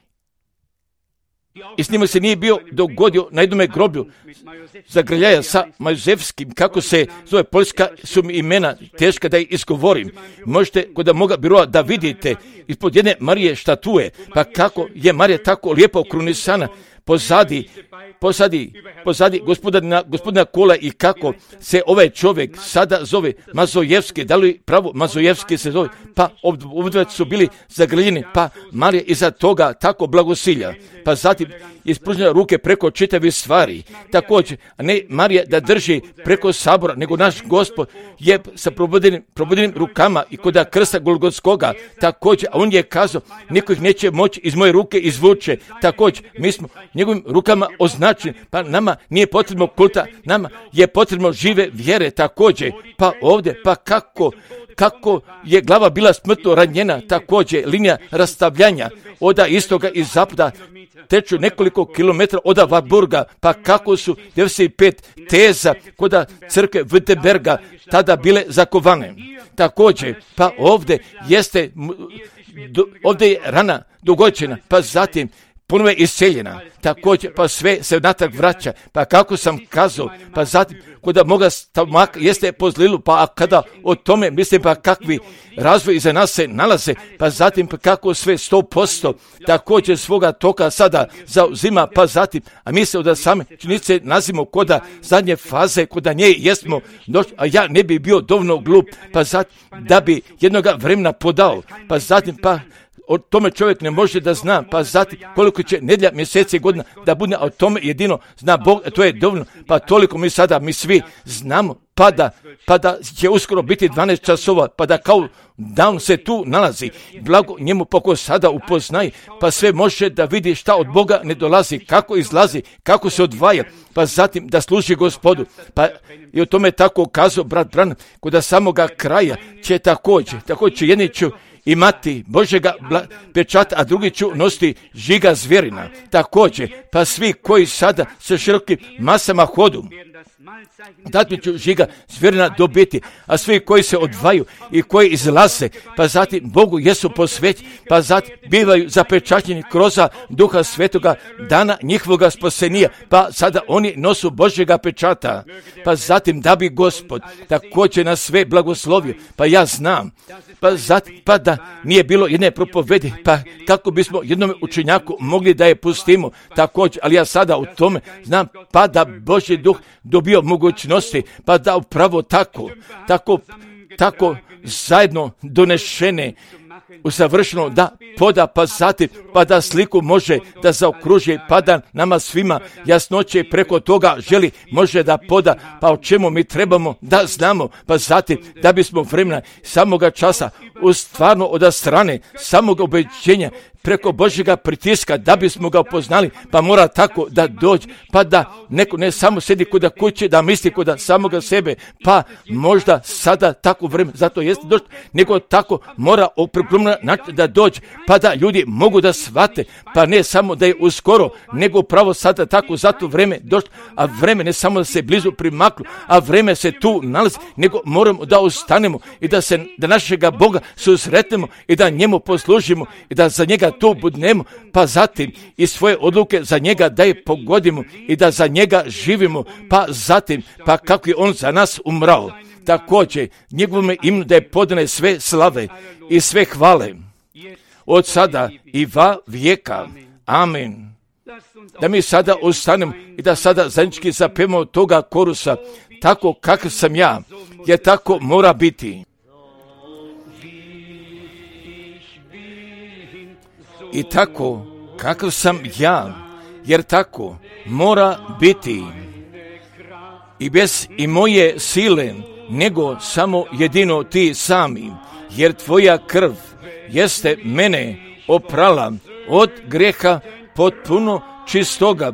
i s njima se nije bio dogodio na jednome groblju zagrljaja sa Majzevskim, kako se zove Poljska, su mi imena teška da ih izgovorim. Možete kod moga biroa da vidite ispod jedne Marije štatue, pa kako je Marija tako lijepo krunisana, pozadi, pozadi, pozadi gospodina, gospodina Kola i kako se ovaj čovjek sada zove Mazojevski, da li pravo Mazojevski se zove, pa ovdje su bili zagrljeni, pa Marija iza toga tako blagosilja, pa zatim ispružila ruke preko čitavih stvari, također, a ne Marija da drži preko sabora, nego naš Gospod je sa probudenim, probudenim rukama i kod krsta Golgotskoga, također, a on je kazao, niko ih neće moći iz moje ruke izvuče, također, mi smo njegovim rukama označeni, pa nama nije potrebno kulta, nama je potrebno žive vjere također, pa ovdje, pa kako, kako je glava bila smrtno ranjena, također, linija rastavljanja oda istoga i zapada, teču nekoliko kilometara od Varburga, pa kako su devedeset pet teza kod crkve Wittenberga tada bile zakovane. Također, pa ovdje jeste, ovdje je rana dogođena, pa zatim ponovo je isceljena, također, pa sve se natrag vraća, pa kako sam kazao, pa zatim, kod moga stomaka jeste pozlilu, pa kada o tome mislim, pa kakvi razvoj iza nas se nalaze, pa zatim, pa kako sve sto posto, također svoga toka sada zauzima, pa zatim, a mi se od same činjenice nazimo koda zadnje faze, koda nje jesmo došli, a ja ne bi bio dovoljno glup, pa zatim, da bi jednoga vremena podao, pa zatim, pa o tome čovjek ne može da zna, pa zatim koliko će nedjelja, mjeseci i godina da bude, a o tome jedino zna Bog, to je dovoljno, pa toliko mi sada, mi svi znamo, pa da, pa da će uskoro biti dvanaest časova, pa da kao da on se tu nalazi, blago njemu poko sada upoznaje, pa sve može da vidi šta od Boga ne dolazi, kako izlazi, kako se odvaja, pa zatim da služi Gospodu, pa i o tome tako kazao brat Branham, kod samoga kraja će također, također jedni ću imati Božjega bla, pečata, a drugi ću nositi žiga zvjerina. Također, pa svi koji sada sa širokim masama hodu, zatim ću žiga zvjerina dobiti, a svi koji se odvaju i koji izlaze, pa zatim Bogu jesu posvećeni, pa zatim bivaju zapečaćeni kroz Duha Svetoga dana njihovoga spasenija, pa sada oni nosu Božjega pečata, pa zatim da bi Gospod također nas sve blagoslovio, pa ja znam, pa zatim, pa da nije bilo jedne propovedi, pa kako bismo jednom učenjaku mogli da je pustimo također, ali ja sada u tome znam, pa da Božji Duh dobio mogućnosti, pa da upravo tako, tako, tako zajedno donešene, usavršeno da poda, pa zatim, pa da sliku može da zaokruži, pa da nama svima jasnoće preko toga želi, može da poda, pa o čemu mi trebamo da znamo, pa zatim da bismo vremena samoga časa u stvarno od strane samog obećenja preko Božjega pritiska, da bismo ga upoznali, pa mora tako da dođe, pa da neko ne samo sedi kod kuće, da misli kod samoga sebe, pa možda sada tako vreme, zato jeste došlo, nego tako mora opripremljeno da dođe, pa da ljudi mogu da shvate, pa ne samo da je uskoro, nego upravo sada tako zato vreme došlo, a vreme ne samo da se blizu primaklo, a vreme se tu nalazi, nego moramo da ostanemo i da se da našega Boga susretnemo i da njemu poslužimo i da za njega tu budnemo, pa zatim i svoje odluke za njega da je pogodimo i da za njega živimo, pa zatim, pa kako je on za nas umrao. Također, njegovome imenu da je podane sve slave i sve hvale od sada i va vijeka. Amen. Da mi sada ostanemo i da sada zajednički zapevamo toga korusa, tako kakav sam ja, jer tako mora biti. I tako kakav sam ja, jer tako mora biti. I bez i moje sile, nego samo jedino ti sami, jer tvoja krv jeste mene oprala od grijeha potpuno čistoga.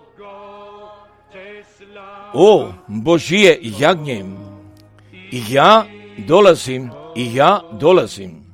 O Božije jagnje, i ja dolazim, i ja dolazim.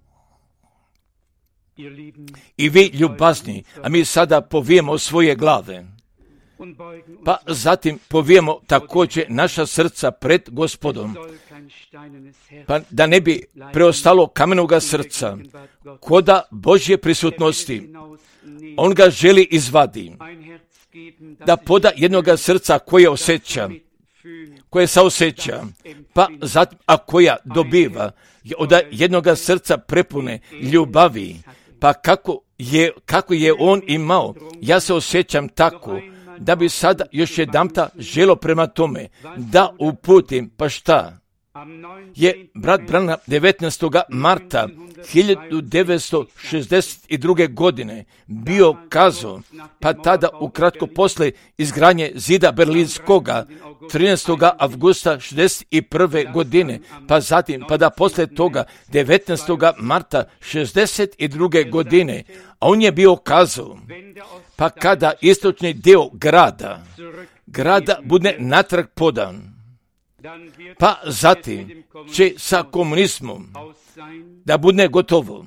I vi ljubazni, a mi sada povijemo svoje glave, pa zatim povijemo također naša srca pred Gospodom, pa da ne bi preostalo kamenoga srca koda Božje prisutnosti. On ga želi izvadi, da poda jednoga srca koje osjeća, koje saosjeća, pa zatim, a koja dobiva od jednoga srca prepune ljubavi, pa kako je, kako je on imao, ja se osjećam tako, da bi sada još jedanpta želo prema tome, da uputim, pa šta? Je brat Branham devetnaestog marta hiljadu devetsto šezdeset druge. godine bio kazao, pa tada ukratko posle izgradnje zida Berlinskoga trinaestog avgusta šezdeset prve. godine, pa zatim, pa da posle toga devetnaestog marta šezdeset druge. godine, a on je bio kazao, pa kada istočni dio grada, grada bude natrag podan, pa zatim će sa komunizmom da bude gotovo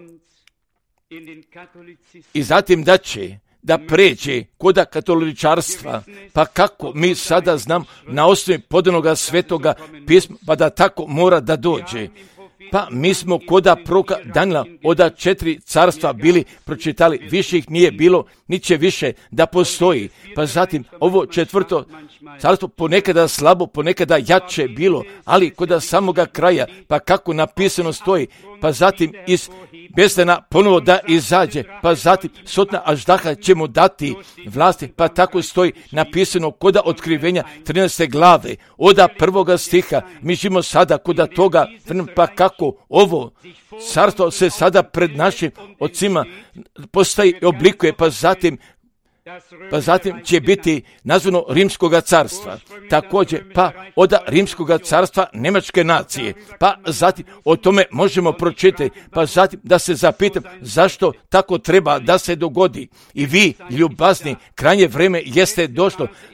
i zatim da će da pređe koda katoličarstva, pa kako mi sada znam na osnovi podanoga svetoga pisma, pa da tako mora da dođe. Pa mi smo koda proka Danila oda četiri carstva bili pročitali, više ih nije bilo, niće više da postoji. Pa zatim ovo četvrto carstvo ponekada slabo, ponekada jače bilo, ali koda samoga kraja, pa kako napisano stoji, pa zatim iz bezdana ponovo da izađe, pa zatim sotna aždaha će mu dati vlasti, pa tako stoji napisano koda otkrivenja trinaeste glave, oda prvoga stiha. Mi živimo sada koda toga, pa kako ovo carstvo se sada pred našim ocima postaji i oblikuje, pa zatim pa zatim će biti nazvano Rimskoga carstva. Također, pa od Rimskoga carstva Njemačke nacije. Pa zatim o tome možemo pročitati, pa zatim da se zapitam zašto tako treba da se dogodi. I vi, ljubazni, krajnje vreme jeste došlo,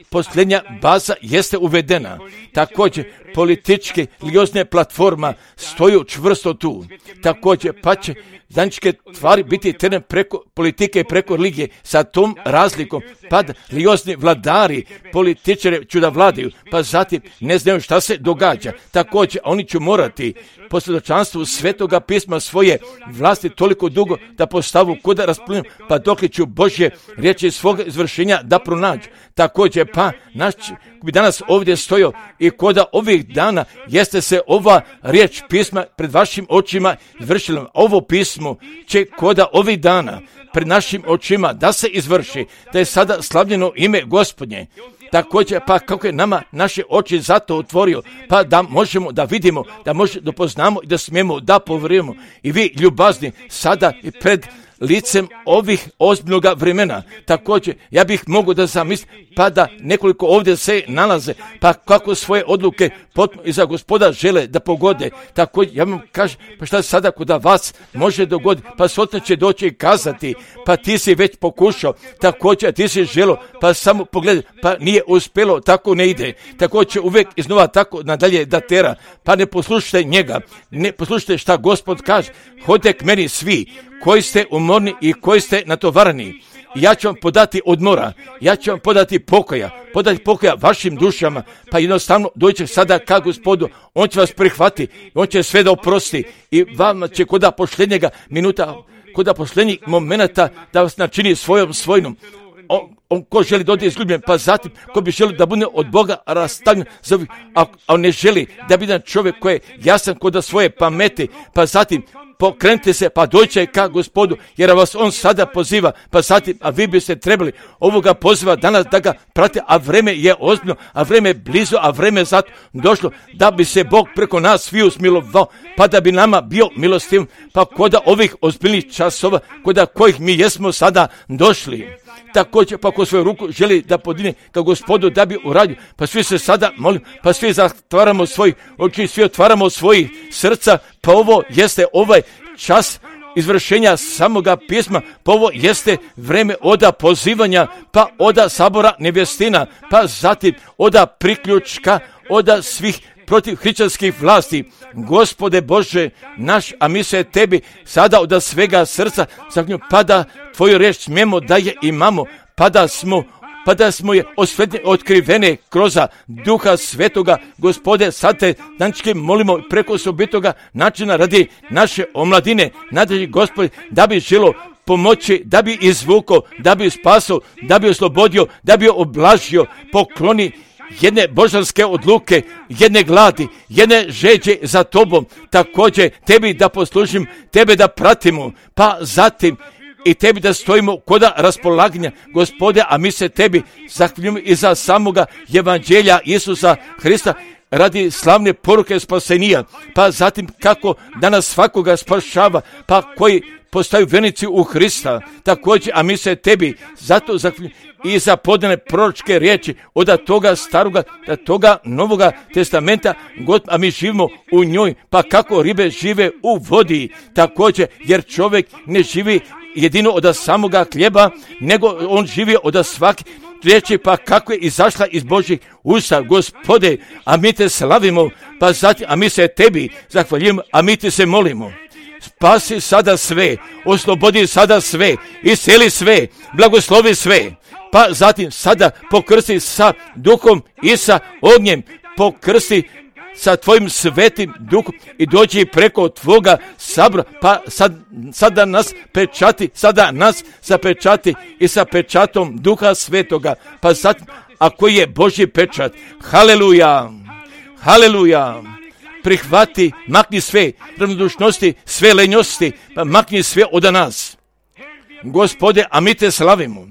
posljednja baza jeste uvedena. Također, političke, religiozne platforma stoju čvrsto tu. Također, pa će zajedničke stvari biti teren preko politike i preko religije sa tom razlikom, pa da religiozni vladari, političari će da vladaju, pa zatim ne znaju šta se događa. Također, oni će morati po svjedočanstvu Svetoga pisma svoje vlasti toliko dugo da postavu kuda rasplinu, pa dok li ću Božje riječi svog izvršenja da pronađu. Također, pa naš bi danas ovdje stojao i koda ovih dana jeste se ova riječ pisma pred vašim očima izvršila. Ovo pismo će koda ovih dana pred našim očima da se izvrši, da je sada slavljeno ime Gospodnje. Također, pa kako je nama naše oči zato otvorio, pa da možemo da vidimo, da možemo da poznamo i da smijemo da povjerujemo. I vi, ljubazni, sada i pred licem ovih ozbiljnoga vremena. Također, ja bih mogao da zamislim, pa da nekoliko ovdje se nalaze, pa kako svoje odluke potpuno iza Gospoda žele da pogode. Također, ja vam kažem, pa šta sada kuda vas može dogoditi, pa sutra će doći i kazati, pa ti si već pokušao, također ti si želo, pa samo pogledaj, pa nije uspjelo, tako ne ide. Također uvijek iznova tako nadalje da tera, pa ne poslušajte njega, ne poslušajte šta Gospod kaže, hodite k meni svi koji ste umorni i koji ste natovarani. Ja ću vam podati odmora, ja ću vam podati pokoja, podati pokoja vašim dušama, pa jednostavno dođe sada ka Gospodu, on će vas prihvati, on će sve da oprosti i vama će koda posljednjega minuta, koda posljednjih momenata da vas načini svojom svojnom. On, on ko želi da ode izgubljen, pa zatim ko bi želi da bude od Boga rastavljen, a, a on ne želi da bi jedan čovjek koji je jasan kod svoje pameti, pa zatim pokrenite se, pa dođe ka Gospodu, jer vas on sada poziva, pa zatim, a vi biste trebali ovoga poziva danas da ga prate, a vreme je ozbiljno, a vreme je blizu, a vreme je zato došlo, da bi se Bog preko nas svi usmilovao, pa da bi nama bio milostiv, pa koda ovih ozbiljnih časova, koda kojih mi jesmo sada došli. Također, pa ko svoju ruku želi da podine ka Gospodu da bi uradio, pa svi se sada molim, pa svi zatvaramo svoj oči, svi otvaramo svojih srca, pa ovo jeste ovaj čas izvršenja samoga pisma, pa ovo jeste vreme oda pozivanja, pa oda sabora nevjestina, pa zatim oda priključka, oda svih protiv hrišćanskih vlasti. Gospode Bože naš, a mi se tebi sada od svega srca zaklinjamo, pa da tvoju riječ smijemo da je imamo, pa da smo pa da smo je osvetljene, otkrivene kroz Duha Svetoga. Gospode, sad te dančke molimo preko osobitoga načina radi naše omladine, nadalje Gospode, da bi želo pomoći, da bi izvukao, da bi spasao, da bi oslobodio, da bi oblažio, pokloni jedne božanske odluke, jedne gladi, jedne žeđe za tobom, također tebi da poslužim, tebe da pratimo, pa zatim i tebi da stojimo koda raspolaganja, Gospode, a mi se tebi zahvaljujemo i za samoga evanđelja Isusa Hrista radi slavne poruke spasenija, pa zatim kako danas svakoga spašava, pa koji postaju vjernici u Hrista, također, a mi se tebi zato zahvaljujemo i za podane proročke riječi od toga staroga, da toga novoga testamenta, a mi živimo u njoj, pa kako ribe žive u vodi, također, jer čovjek ne živi jedino od samoga hljeba, nego on živi od svake riječi, pa kako je izašla iz Božjih usta. Gospode, a mi te slavimo, pa zatim, a mi se tebi zahvaljujemo, a mi ti se molimo. Spasi sada sve, oslobodi sada sve, isceli sve, blagoslovi sve, pa zatim sada pokrsti sa duhom i sa ognjem, pokrsti sa tvojim svetim duhom i dođi preko tvoga sabora, pa sad, sada nas pečati, sada nas zapečati i sa pečatom Duha Svetoga, pa zatim, a koji je Božji pečat, haleluja, haleluja, prihvati, makni sve ravnodušnosti, sve lenjosti, pa makni sve od nas. Gospode, a mi te slavimo,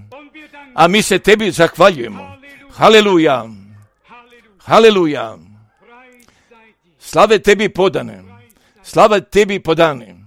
a mi se tebi zahvaljujemo, haleluja, haleluja. Slave tebi podane, slava tebi podane.